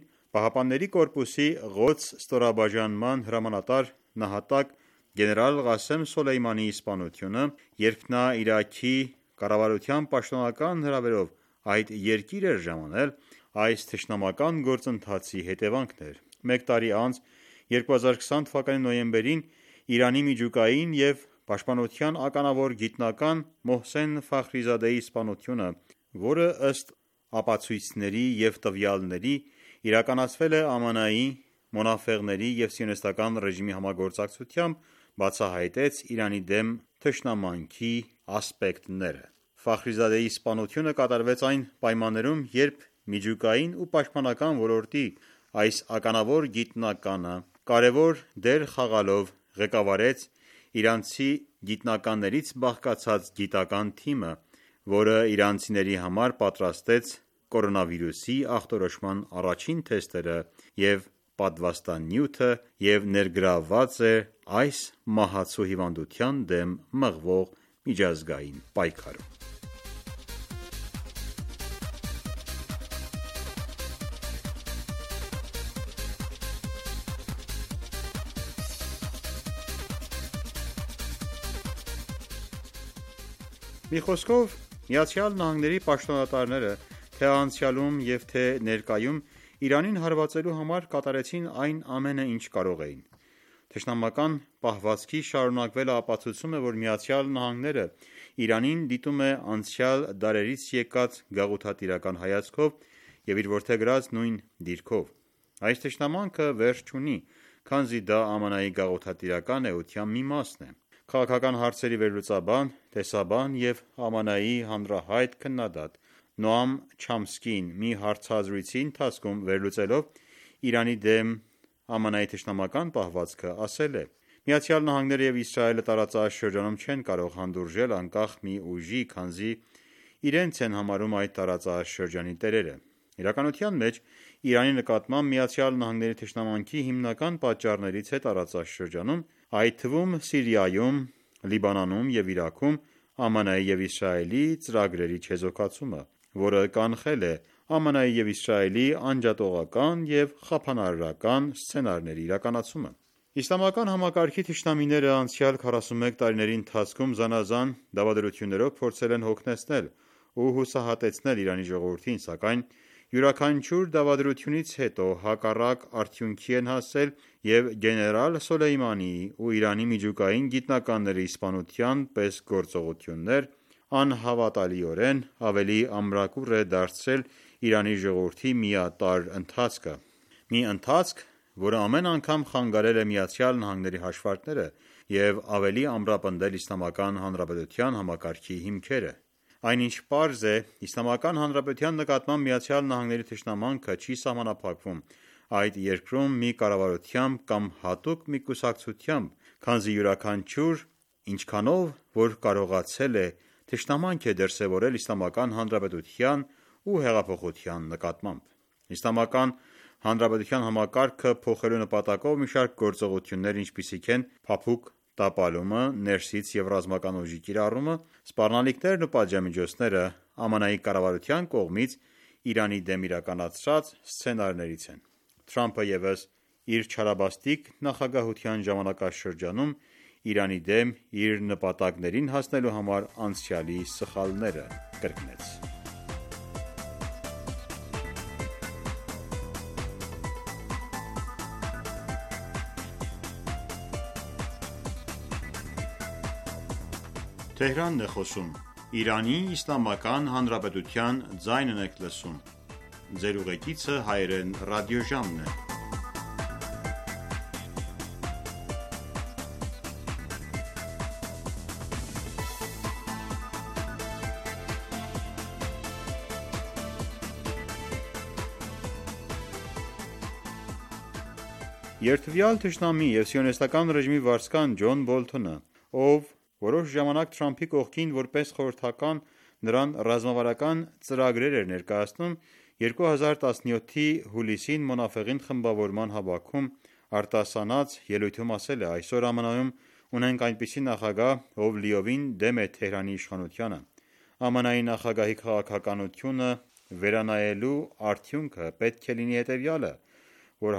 ԻՀՊԿ-ի Ղոդս ստորաբաժանման հրամանատար նահատակ գեներալ Ղասեմ Սոլեյմանիի սպանությունը, երբ նա Իրաքի կառավարության պաշտոնական հրավերով այդ երկիր էր ժամանել, այս թշնամական գործընթացի հետևանքն էր։ Մեկ տարի անց 2020 թվականի նոյեմբերին Իրանի միջուկային և պաշտպանության ականավոր գիտնական Մոհսեն Ֆախրիզադեի սպանությունը, որը ըստ ապացույցների և տվյալների իրականացվել է ԱՄՆ-ի, Մոնաֆեղների և Սիոնիստական ռեժիմի համագործակցությամբ, բացահայտեց Իրանի դեմ թշնամանքի ասպեկտները։ Ֆախրիզադեի սպանությունը կատարվեց այն պայմաններում, երբ միջուկային ու պաշտպանական ոլորտի այս ականավոր գիտնականը կարևոր դեր խաղալով ղեկավարեց իրանցի գիտնականներից բաղկացած գիտական թիմը, որը իրանցիների համար պատրաստեց կորոնավիրուսի ախտորոշման առաջին թեստերը և պատվաստանյութը և ներգրավված է այս մահացու հիվանդության դեմ մղվող միջազգային պայքարում։ Մի խոսքով, ԱՄՆ-ի պաշտոնատարները թե անցյալում և թե ներկայում Իրանին հարվածելու համար կատարեցին այն ամենը, ինչ կարող էին։ Թշնամական պահվածքի շարունակվելը ապացուցում է, որ ԱՄՆ-ն Իրանին դիտում է անցյալ դարերից եկած գաղութատիրական հայացքով և իր որդեգրած նույն դիրքով։ Այս թշնամանքը վերջ չունի, քանզի դա ԱՄՆ-ի գաղութատիրական էության մի մասն է։ Քաղաքական հարցերի վերլուծաբան, տեսաբան և ԱՄՆ-ի հանրահայտ քննադատ Նոամ Չամսկին մի հարցազրույցի ընթացքում վերլուծելով Իրանի դեմ ԱՄՆ-ի թշնամական պահվածքը, ասել է. «ԱՄՆ-ն և Իսրայելը տարածաշրջանում չեն կարող հանդուրժել անկախ մի ուժի, քանզի իրենց են համարում այդ տարածաշրջանի տերերը։ Իրականության մեջ Իրանի նկատմամբ ԱՄՆ-ի թշնամանքի հիմնական պատճառներից է տարածաշրջանում, այդ թվում Սիրիայում, Լիբանանում և Իրաքում ԱՄՆ-ի և Իսրայելի ծրագրերի չեզոքացումը, որը կանխել է ԱՄՆ-ի և Իսրայելի անջատողական և խափանարարական սցենարների իրականացումը»։ Իսլամական համակարգի թշնամիները անցյալ 41 տարիների ընթացքում զանազան դավադրություններով փորձել են հոգնեցնել ու հուսահատեցնել Իրանի ժողովրդին, սակայն յուրաքանչյուր դավադրությունից հետո հակառակ արդյունքի են հասել և գեներալ Սոլեյմանիի ու Իրանի միջուկային գիտնականների սպանության պես գործողություններ անհավատալիորեն ավելի ամրագուռ է դարձրել Իրանի ժողովրդի միատարր ընթացքը։ Մի ընթացք, որը ամեն անգամ խանգարել է ԱՄՆ-ի հաշվարկները և ավելի ամրապնդել Իսլամական Հանրապետության համակարգի հիմքերը։ Այնինչ պարզ է, Իսլամական Հանրապետության նկատմամբ ԱՄՆ-ի թշնամանքը չի սահմանափակվում այդ երկրում մի կառավարությամբ կամ հատուկ մի կուսակցությամբ, քանզի յուրաքանչյուր ինչքանով որ կարողացել է, թշնամանք է դրսևորել Իսլամական Հանրապետության ու հեղափոխության նկատմամբ։ Իսլամական Հանրապետության համակարգը փոխելու նպատակով մի շարք գործողություններ, ինչպիսիք են փափուկ տապալումը, ներսից և ռազմական ուժի կիրառումը, սպառնալիքներն ու պատժամիջոցները ԱՄՆ-ի կառավարության կողմից Իրանի դեմ իրականացրած սցենարներից են։ Թրամփը ևս իր չարաբաստիկ նախագահության ժամանակաշրջանում Իրանի դեմ իր նպատակներին հասնելու համար անցյալի սխալները կրկնեց։ Երդվյալ թշնամի և սիոնիստական ռեժիմի վարձկան Ջոն Բոլթոնը, ով որոշ ժամանակ Թրամփի կողքին որպես խորհրդական նրան ռազմավարական ծրագրեր էր ներկայացնում, 2017-ի հուլիսին Մոնաֆեղին խմբավորման հավաքում արտասանած ելույթում ասել է. «Այսօր ԱՄՆ-ում ունենք այնպիսի նախագահ, ով լիովին դեմ է Թեհրանի իշխանությանը։ ԱՄՆ-ի նախագահի քաղաքականությունը վերանայելու արդյունքը պետք է լինի հետևյալը, որ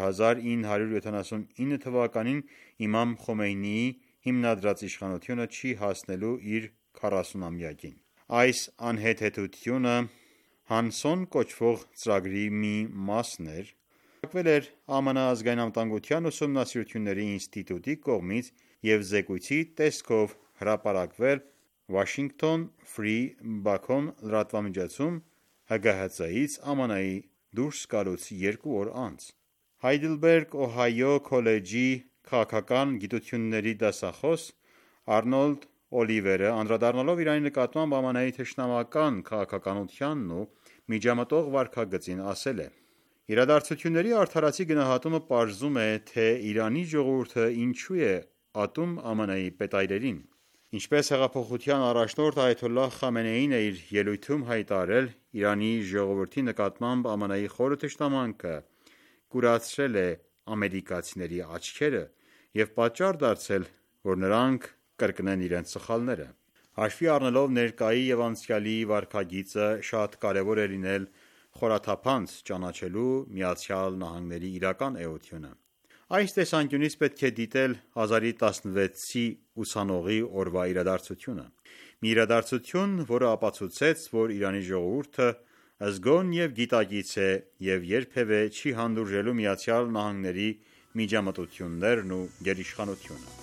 1979 թվականին իմամ Խոմեյնիի հիմնադրած իշխանությունը չի հասնելու իր 40-ամյակին։ Այս անհեթեթությունը Հանսոն կոչվող ծրագրի մի մասն էր, որը էր ԱՄՆ ազգային անվտանգության ուսումնասիրությունների ինստիտուտի կողմից և զեկույցի տեսքով հրապարակվել Washington Free Beacon լրատվամիջոցում ՀԳՀԾ-ից ԱՄՆ-ի դուրս գալուց 2 օր անց։ Հայդելբերգ Օհայո քոլեջի քաղաքական գիտությունների դասախոս Արնոլդ Օլիվերը, անդրադառնալով Իրանի նկատմամբ ԱՄՆ-ի թշնամական քաղաքականությանն ու միջամտող վարքագծին, ասել է. «Իրադարձությունների արդարացի գնահատումը պարզում է, թե Իրանի ժողովուրդը ինչու է ատում ԱՄՆ-ի պետայրերին։ Ինչպես հեղափոխության առաջնորդ Այաթոլլահ Խամենեին է իր ելույթում հայտարարել, Իրանի ժողովրդի նկատմամբ ԱՄՆ-ի խորը թշնամանքը կուրացրել է ամերիկացիների աչքերը և պատճառ դարձել, որ նրանք կրկնեն իրենց սխալները։ Հաշվի առնելով ներկայի և անցյալի վարքագիծը, շատ կարևոր է լինել խորաթափանց ճանաչելու ԱՄՆ-ի իրական էությունը։ Այս տեսանկյունից պետք է դիտել 2016-ի ուսանողի օրվա իրադարձությունը։ Մի իրադարձություն, որը ապացուցեց, որ Իրանի ժողովուրդը զգոն և գիտակից է և երբևէ չի հանդուրժելու ԱՄՆ-ի միջամտություններն ու գերիշխանությունը»։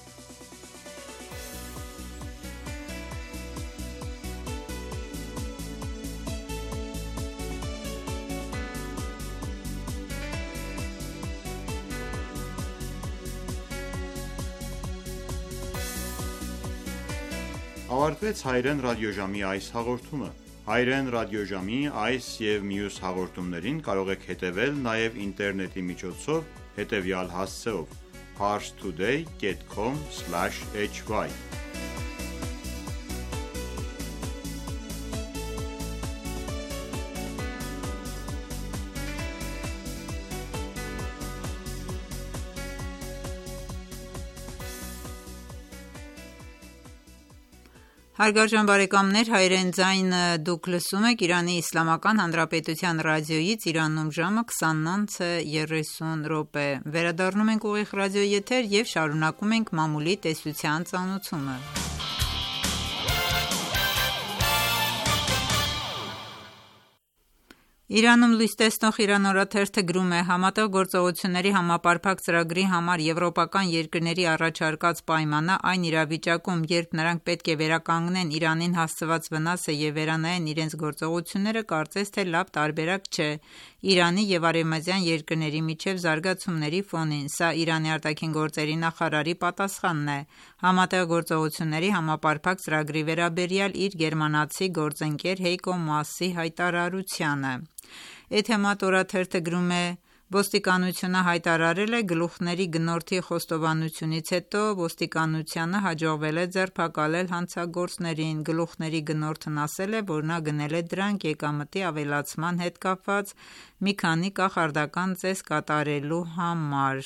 Ավարտվեց Հայրեն ռադիոժամի այս հաղորդումը։ Հայրեն ռադիոժամի այս և մյուս հաղորդումներին կարող եք հետևել նաև ինտերնետի միջոցով հետևյալ հասցեով՝ parstoday.com/hy Հարգարժան բարեկամներ, Հայրեն ձայնը դուք լսում եք Իրանի Իսլամական Հանրապետության ռադիոյից, Իրանում ժամը 20:30 Վերադառնում ենք ուղիղ ռադիոյի եթեր և շարունակում ենք մամուլի տեսության ծանոթումը։ Իրանում լույս տեսնող Իրան օրաթերթը գրում է. «Համատեղ գործողությունների համապարփակ ծրագրի համար եվրոպական երկրների առաջարկած պայմանը այն իրավիճակում, երբ նրանք պետք է վերականգնեն Իրանին հասցված վնասը և վերանայեն իրենց գործողությունները, կարծես թե լավ տարբերակ չէ Իրանի և արևմտյան երկրների միջև զարգացումների ֆոնին։ Սա Իրանի ԱԳ նախարարի պատասխանն է Համատեղ գործողությունների համապարփակ ծրագրի վերաբերյալ իր գերմանացի գործընկեր Հեյկո Մասի հայտարարությանը»։ Էթեմատ օրաթերթը գրում է. «Ոստիկանությունը հայտարարել է գլուխների գնորդի խոստովանությունից հետո ոստիկանությանը հաջողվել է ձերբակալել հանցագործներին։ Գլուխների գնորդն ասել է, որ նա գնել է դրանք եկամտի ավելացման հետ կապված մի քանի կախարդական ծես կատարելու համար։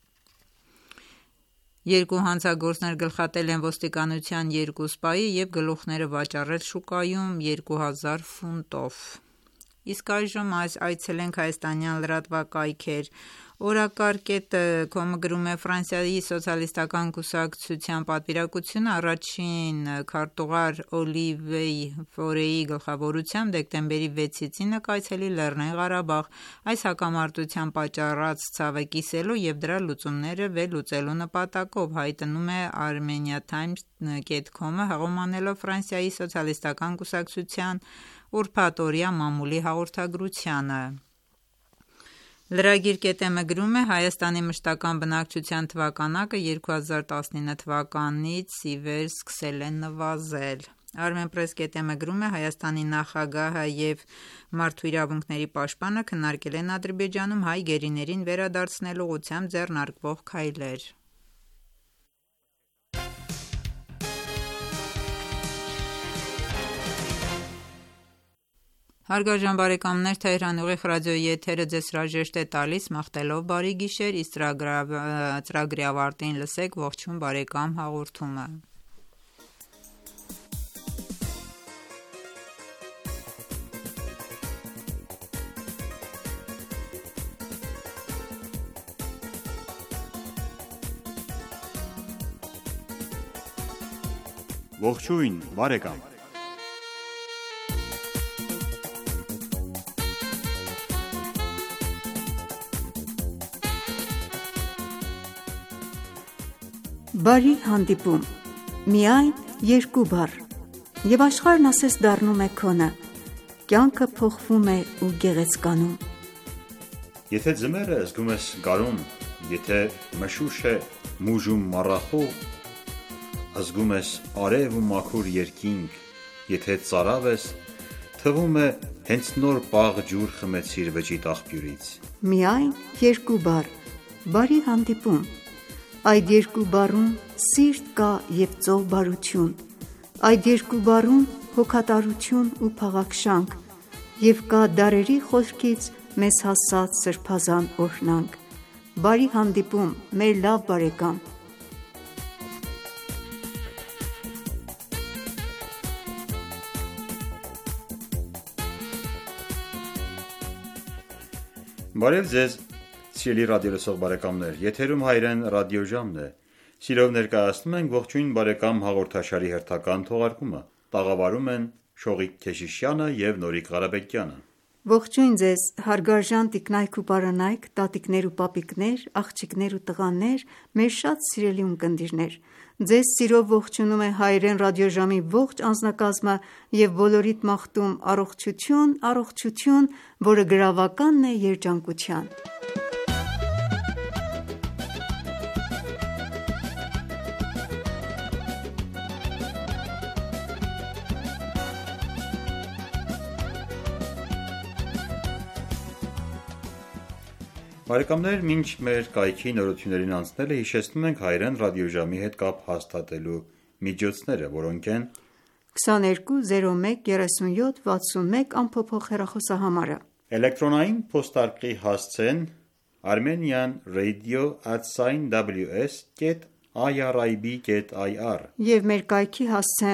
Երկու հանցագործներ գլխատել են ոստիկանության 2 սպայի և գլուխները վաճառել շուկայում 2000 ֆունտով»։ Իսկ այժմ այցելենք հայաստանյան լրատվակայքեր։ Օրակարգ.com գրում է Ֆրանսիայի սոցիալիստական կուսակցության պատվիրակությունը առաջին քարտուղար Օլիվիե Ֆորեի գլխավորությամբ դեկտեմբերի 6-ից 9 կայցելի Լեռնային Ղարաբաղ։ Այս հակամարտության պատճառած ցավը կիսելու եւ դրա լուծումները վերլուծելու նպատակով, հայտնում է Armeniatimes.com-ը հղումանելով Ֆրանսիայի սոցիալիստական կուսակցության ուրբաթօրյա մամուլի հաղորդագրությանը։ Lragir.am-ը գրում է Հայաստանի մշտական բնակչության թվականակը 2019 թվականից ի վեր սկսել է նվազել։ Armenpress.am-ը գրում է Հայաստանի նախագահը եւ մարդու իրավունքների պաշտպանը քննարկել են Ադրբեջանում հայ գերիներին վերադարձնելու ուղղությամբ ձեռնարկվող քայլեր։ Հարգարժան բարեկամներ, Թեհրան ուղիղ ռադիոյի եթերը ձեզ հրաժեշտ է տալիս մաղթելով բարի գիշեր, իսկ ծրագրի ավարտին լսեք ողջույն բարեկամ հաղորդումը։ Ողջույն բարեկամ։ Բարի հանդիպում, միայն երկու բառ, և աշխարհն ասես դառնում է քոնը, կյանքը փոխվում է ու գեղեցկանում։ Եթե ձմեռը զգում ես գարուն, եթե մշուշ է մուժում մառախուղ, զգում ես արև ու մաքուր երկինք, եթե ծարավ ես, թվում է հենց նոր պաղ ջուր խմեցիր վճիտ աղբյուրից։ Միայն երկու բառ, բարի հանդիպում։ Այդ երկու բառում սիրտ կա և ծով բարություն, այդ երկու բառում հոգատարություն ու փաղաքշանք, և կա դարերի խորքից մեզ հասած սրբազան օրհնանք։ Բարի հանդիպում, մեր լավ բարեկամ։ Բարև ձեզ, սիրելի ռադիոլսող բարեկամներ, եթերում հայրեն ռադիոժամն է։ Սիրով ներկայացնում ենք ողջույն բարեկամ հաղորդաշարի հերթական թողարկումը։ Տաղավարում են Շողիկ Քեշիշյանը և Նորիկ Ղարաբեկյանը։ Ողջույն ձեզ, հարգարժան տիկնայք ու պարանայք, տատիկներ ու պապիկներ, աղջիկներ ու տղաներ, մեր շատ սիրելի ունկնդիրներ։ Ձեզ սիրով ողջունում է հայրեն ռադիոժամի ողջ անձնակազմը և բոլորիդ մաղթում առողջություն, առողջություն, որը գրավականն է երջանկության։ Բարեկամներ, մինչ մեր կայքի նորություններին անցնելը հիշեցնում ենք հայրեն ռադիոժամի հետ կապ հաստատելու միջոցները, որոնք են 22 01 37 61 ամփոփող հեռախոսահամարը, էլեկտրոնային փոստարկղի հասցեն armenianradio@ws.irib.ir և մեր կայքի հասցեն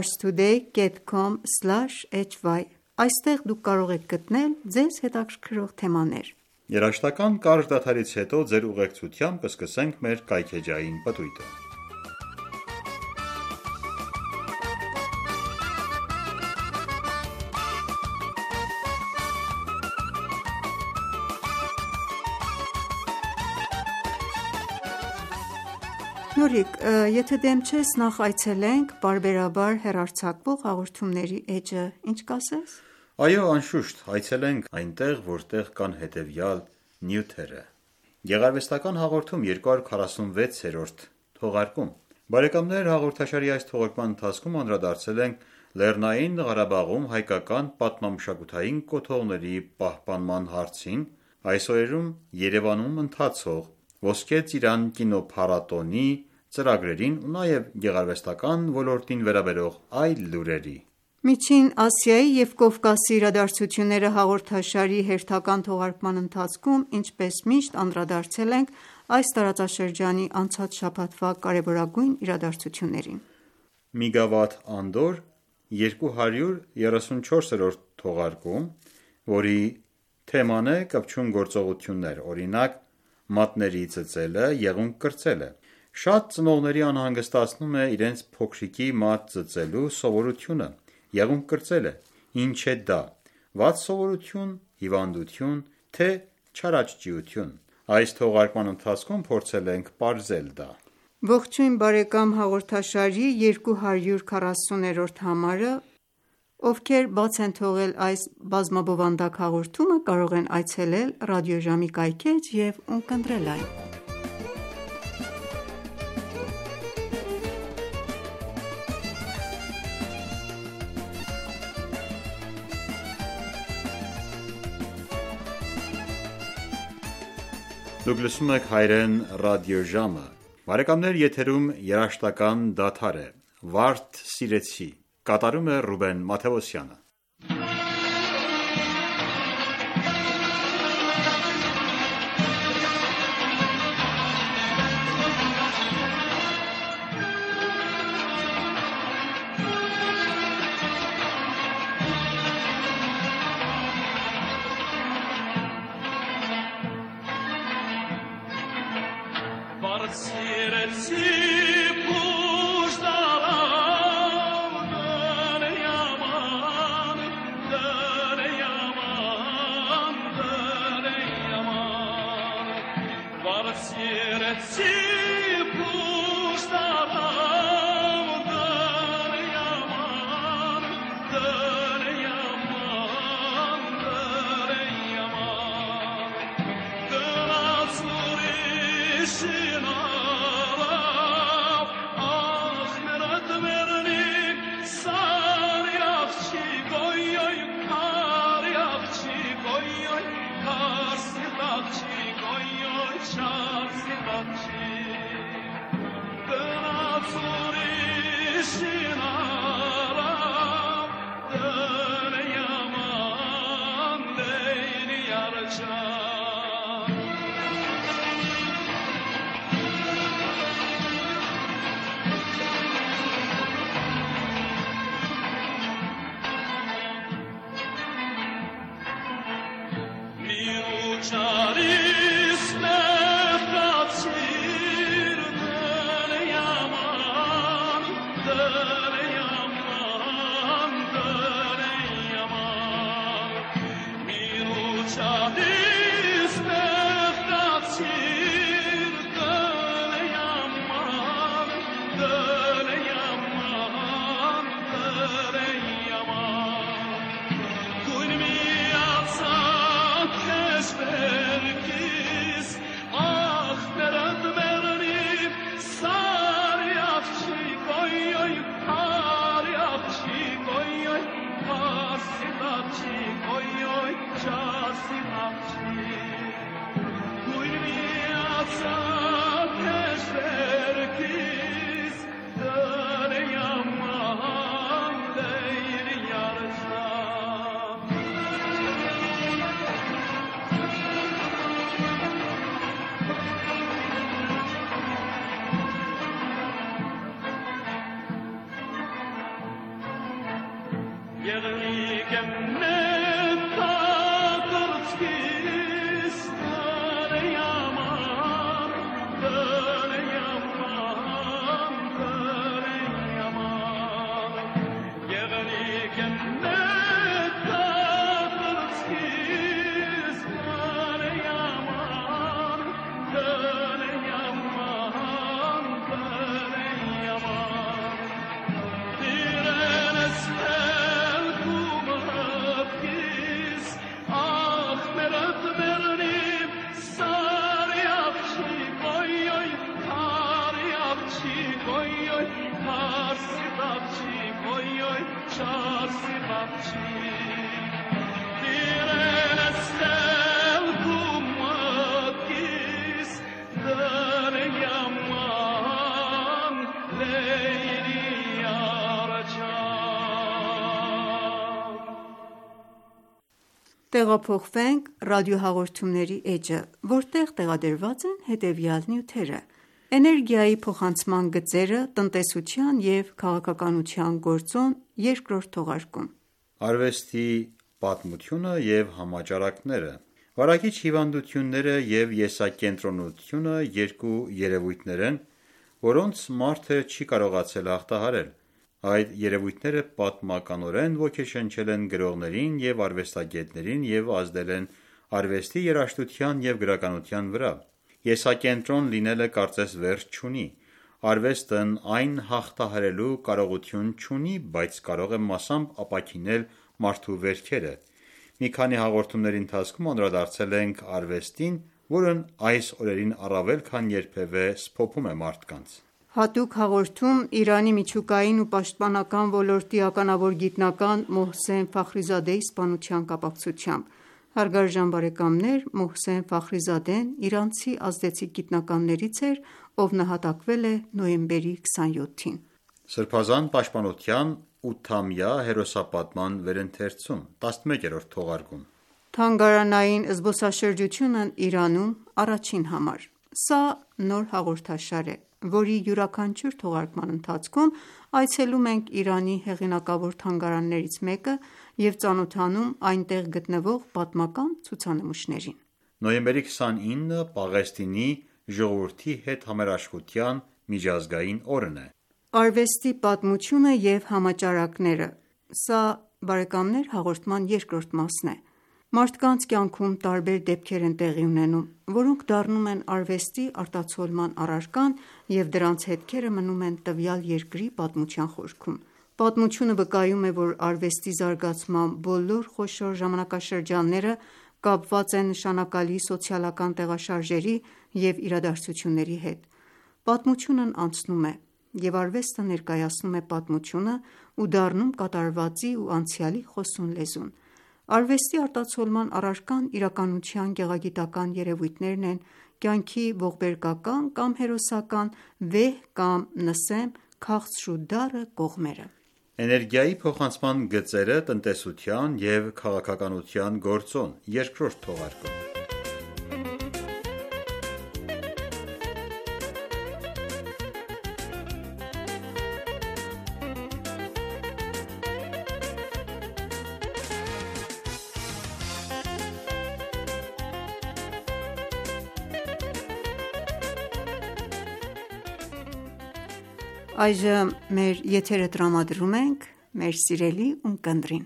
parstoday.com/hy։ Այստեղ դուք կարող եք գտնել ձեզ հետաքրքրող թեմաներ։ Երաժշտական կարճ դադարից հետո ձեր ուղեկցությամբ կսկսենք մեր կայքեջային պտույտը։ Նորիկ, եթե դեմ չես, նախ այցելենք պարբերաբար հեռարձակվող հաղորդումների էջը, ինչ կասես։ Այո, անշուշտ, այցելենք այնտեղ, որտեղ կան հետևյալ նյութերը։ Գեղարվեստական հաղորդում 246-րդ թողարկում։ Բարեկամներ, հաղորդաշարի այս թողարկման ընթացքում անդրադարձել ենք Լեռնային Ղարաբաղում հայկական պատմամշակութային կոթողների պահպանման հարցին, այս օրերում Երևանում ընթացող Ոսկե ծիրան կինոփառատոնի ծրագրերին ու նաև գեղարվեստական ոլորտին վերաբերող այլ լուրերի։ Միջին Ասիայի և Կովկասի իրադարձությունները հաղորդաշարի հերթական թողարկման ընթացքում, ինչպես միշտ, անդրադարձել ենք այս տարածաշրջանի անցած շաբաթվա կարևորագույն իրադարձություններին։ Միգավատ Անդոր 234-րդ թողարկում, որի թեման է կպչուն գործողություններ, օրինակ մատների ծծելը, եղունգ կրծելը։ Շատ ծնողների անհանգստացնում է իրենց փոքրիկի մատ ծծելու սովորությունը, եղունգ կրծելը։ Ինչ է դա, վատ սովորություն, հիվանդություն, թե չարաճճիություն։ Այս թողարկման ընթացքում փորձել ենք պարզել դա։ Ողջույն բարեկամ հաղորդաշարի 240-րդ համարը, ովքեր բաց են թողել այս բազմաբովանդակ հաղորդումը, կարող են այցելել ռադիոժամի կայքէջ և ունկնդրել այն։ Դուք լսում եք հայրեն ռադիոժամը։ Բարեկամներ, եթերում երաժշտական դադար է։ Վարդ սիրեցի, կատարում է Ռուբեն Մաթեոսյանը։ Տեղափոխվենք ռադիոհաղորդումների էջը, որտեղ տեղադրված են հետևյալ նյութերը. էներգիայի փոխանցման գծերը տնտեսության և քաղաքականության գործոն երկրորդ թողարկում, արվեստի պատմությունը և համաճարակները։ Վարակիչ հիվանդությունները և եսակենտրոնությունը երկու երևույթներ են, որոնց մարդը չի կարողացել հաղթահարել։ Այդ երևույթները պատմականորեն ոգեշնչել են գրողներին և արվեստագետներին և ազդել են արվեստի երաժշտության և գրականության վրա։ Եսակենտրոն լինելը կարծես վերջ չունի։ Արվեստն այն հաղթահարելու կարողություն չունի, բայց կարող է մասամբ ապաքինել մարդու վերքերը։ Մի քանի հաղորդումների ընթացքում անդրադարձել ենք արվեստին, որն այս օրերին առավել քան երբևէ սփոփում է մարդկանց։ Հատուկ հաղորդում Իրանի միջուկային ու պաշտպանական ոլորտի ականավոր գիտնական Մոհսեն Ֆախրիզադեի սպանության կապակցությամբ։ Հարգարժան բարեկամներ, Մոհսեն Ֆախրիզադեն իրանցի ազդեցիկ գիտնականներից էր, ով նահատակվել է նոյեմբերի 27-ին։ Սրբազան պաշտպանության 8-ամյա հերոսապատման վերընթերցում 11-րդ թողարկում։ Թանգարանային զբոսաշրջությունն Իրանում առաջին համար։ Սա նոր հաղորդաշար է, որի յուրաքանչյուր թողարկման ընթացքում այցելում ենք Իրանի հեղինակավոր թանգարաններից մեկը և ծանոթանում այնտեղ գտնվող պատմական ցուցանմուշներին։ Նոյեմբերի 29-ը Պաղեստինի ժողովրդի հետ համերաշխության միջազգային օրն է։ Արվեստի պատմությունը և համաճարակները։ Սա հաղորդման երկրորդ մասն է։ Մարդկանց կյանքում տարբեր դեպքեր են տեղի ունենում, որոնք դառնում են արվեստի արտացոլման առարկան և դրանց հետքերը մնում են տվյալ երկրի պատմության խորքում։ Պատմությունը վկայում է, որ արվեստի զարգացման բոլոր խոշոր ժամանակաշրջանները կապված են նշանակալի սոցիալական տեղաշարժերի և իրադարձությունների հետ։ Պատմությունն անցնում է, և արվեստը ներկայացնում է պատմությունը ու դառնում կատարվածի ու անցյալի խոսուն լեզուն։ Արվեստի արտացոլման առարկան իրականության գեղագիտական երևույթներն են, կյանքի ողբերգական կամ հերոսական վեհ կամ նսեմ, քաղցր ու դառը կողմերը։ Էներգիայի փոխանցման գծերը տնտեսության և քաղաքականության գործոն երկրորդ թողարկում։ Այժմ մեր եթերը տրամադրում ենք մեր սիրելի ունկնդրին։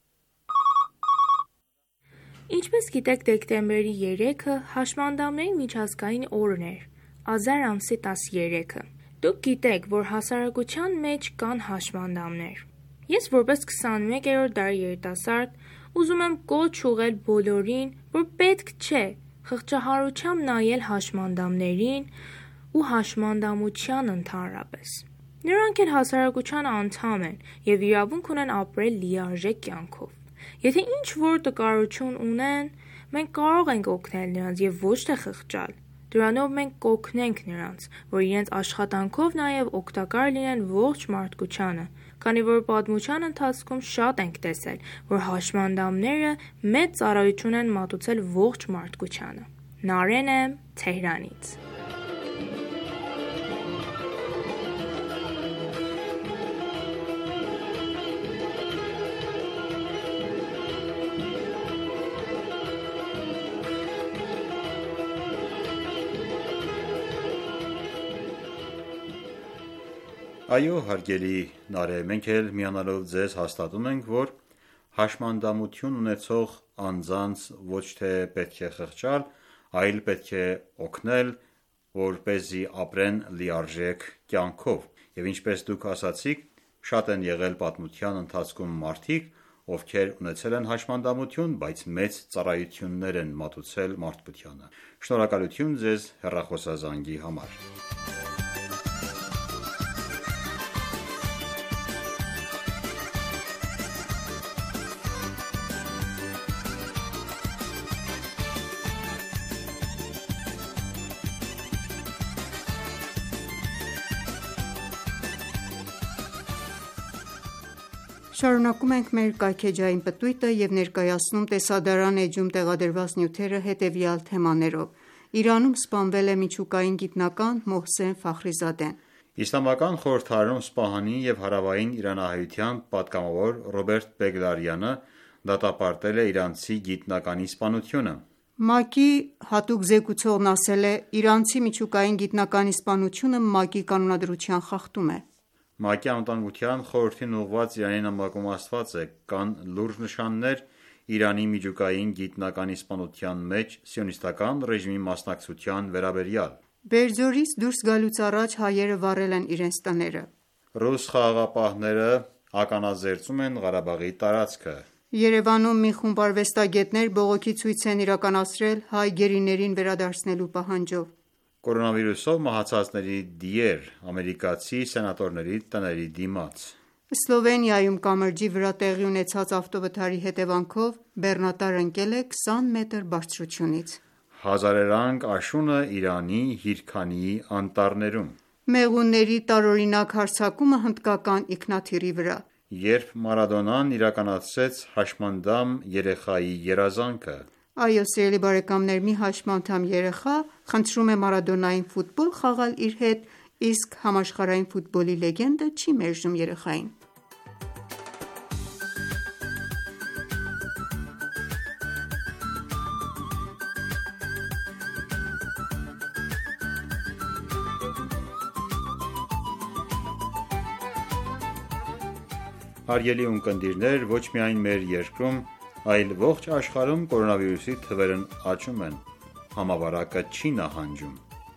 Ինչպես գիտեք, դեկտեմբերի 3-ը հաշմանդամների միջազգային օրն էր, ազար ամսի 13-ը։ Դուք գիտեք, որ հասարակության մեջ կան հաշմանդամներ։ Ես որպես 21-րդ դարի երիտասարդ ուզում եմ կոչ ուղղել բոլորին, որ պետք չէ խղճահարությամբ նայել հաշմանդամներին ու հաշմանդամության ընդհանրապես։ Նրանք էլ հասարակության անդամ են և իրավունք ունեն ապրել լիարժեք կյանքով։ Եթե ինչ-որ տկարություն ունեն, մենք կարող ենք օգնել նրանց և ոչ թե խղճալ։ Դրանով մենք կօգնենք նրանց, որ իրենց աշխատանքով նաև օգտակար լինեն ողջ մարդկությանը, քանի որ պատմության ընթացքում շատ ենք տեսել, որ հաշմանդամները մեծ ծառայություն են մատուցել ողջ մարդկությանը։ Նարեն եմ, Թեհրանից։ Այո, հարգելի Նարէ, մենք էլ միանալով ձեզ հաստատում ենք, որ հաշմանդամություն ունեցող անձանց ոչ թե պետք է խղճալ, այլ պետք է օգնել, որպեսզի ապրեն լիարժեք կյանքով։ Եվ ինչպես դուք ասացիք, շատ են եղել պատմության ընթացքում մարդիկ, ովքեր ունեցել են հաշմանդամություն, բայց մեծ ծառայություններ են մատուցել մարդկությանը։ Շնորհակալություն ձեզ հեռախոսազանգի համար։ Շարունակում ենք մեր կայքեջային պտույտը և ներկայացնում տեսադարան էջում տեղադրված նյութերը հետևյալ թեմաներով։ Իրանում սպանվել է միջուկային գիտնական Մոհսեն Ֆախրիզադեն։ Իսլամական խորհրդարանում Սպահանի և հարավային իրանահայության պատգամավոր Ռոբերտ Բեգլարյանը դատապարտել է իրանցի գիտնականի սպանությունը։ ՄԱԿ-ի հատուկ զեկուցողն ասել է. «Իրանցի միջուկային գիտնականի սպանությունը ՄԱԿ-ի կանոնադրության խախտում է»։ ՄԱԿ-ի Անվտանգության խորհրդին ուղղված Իրանի նամակում ասված է. «Կան լուրջ նշաններ Իրանի միջուկային գիտնականի սպանության մեջ սիոնիստական ռեժիմի մասնակցության վերաբերյալ»։ Բերձորից դուրս գալուց առաջ հայերը վառել են իրենց տները։ Ռուս խաղաղապահները ականազերծում են Ղարաբաղի տարածքը։ Երևանում մի խումբ արվեստագետներ բողոքի ցույց են իրականացրել հայ գերիներին վերադարձնելու պահանջով։ Կորոնավիրուսով մահացածների դիեր ամերիկացի սենատորների տների դիմաց։ Սլովենիայում կամրջի վրա տեղի ունեցած ավտովթարի հետևանքով բեռնատար ընկել է 20 մետր բարձրությունից։ Հազարերանգ աշունը Իրանի Հիրքանիի անտառներում։ Մեղունների տարօրինակ հարձակումը հնդկական ինքնաթիռի վրա։ Երբ Մարադոնան իրականացրեց հաշմանդամ երեխայի երազանքը։ Այո, սիրելի բարեկամներ, մի հաշմանդամ երեխա խնդրում է Մարադոնային ֆուտբոլ խաղալ իր հետ, իսկ համաշխարհային ֆուտբոլի լեգենդը չի մերժում երեխային։ Հարգելի ունկնդիրներ, ոչ միայն մեր երկրում, այլ ողջ աշխարհում կորոնավիրուսի թվերն աճում են, համավարակը չի նահանջում։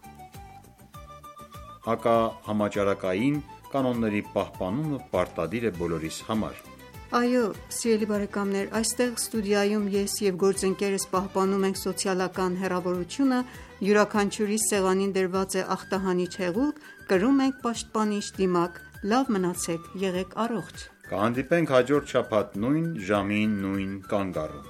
Հակահամաճարակային կանոնների պահպանումը պարտադիր է բոլորիս համար։ Այո, սիրելի բարեկամներ, այստեղ ստուդիայում ես և գործընկերս պահպանում ենք սոցիալական հեռավորությունը, յուրաքանչյուրի սեղանին դրված է ախտահանիչ հեղուկ, կրում ենք պաշտպանիչ դիմակ։ Լավ մնացեք, եղեք առողջ։ Կհանդիպենք հաջորդ շաբաթ նույն ժամին, նույն կանգառում։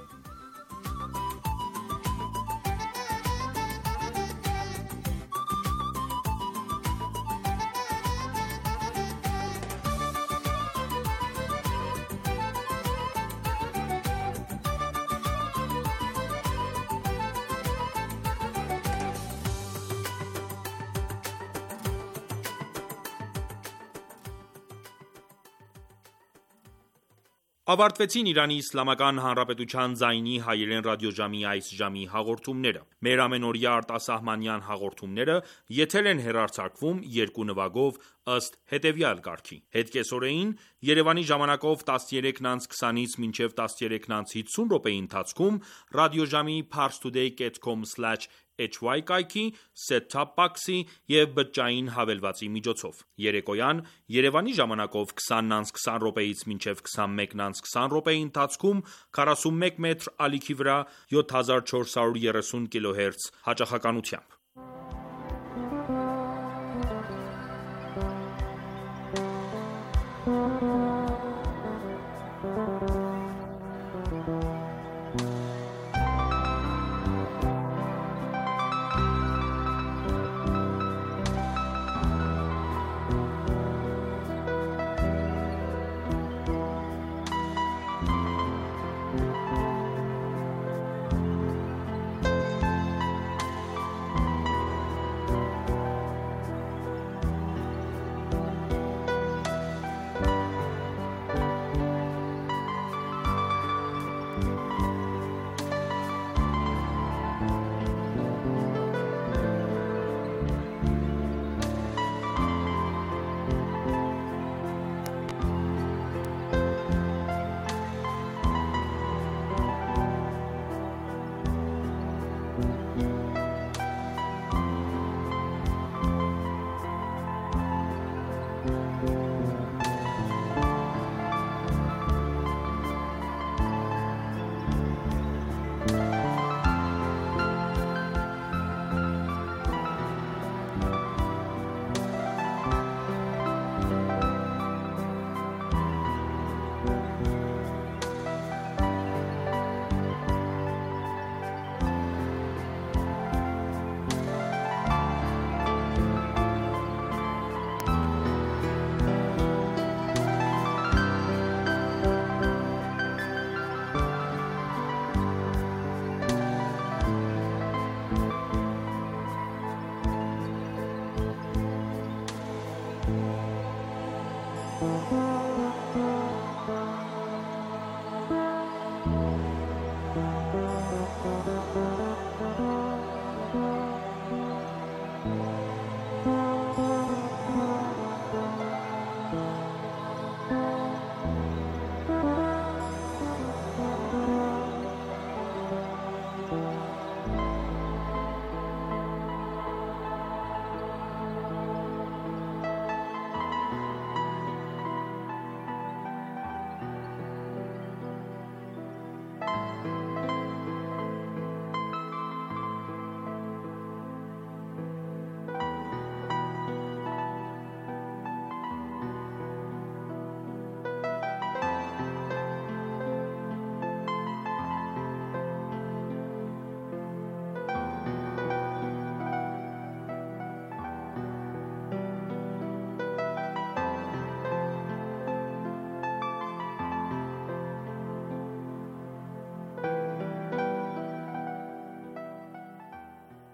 Ավարտվեցին Իրանի Իսլամական Հանրապետության ձայնի հայերեն ռադիոժամի այս ժամի հաղորդումները։ Մեր ամենօրյա արտասահմանյան հաղորդումները եթեր են հեռարձակվում երկու նվագով ըստ հետևյալ կարգի։ Հետկեսօրեին Երևանի ժամանակով 13:20-ից մինչև 13:50 րոպեի ընթացքում ռադիոժամի parstoday.com/hy կայքի, set-top box-ի և բջջային հավելվածի միջոցով։ Երեկոյան Երևանի ժամանակով 20:20 րոպեից մինչև 21:20 րոպեի ընթացքում 41 մետր ալիքի վրա 7430 կհz հաճախականությամբ։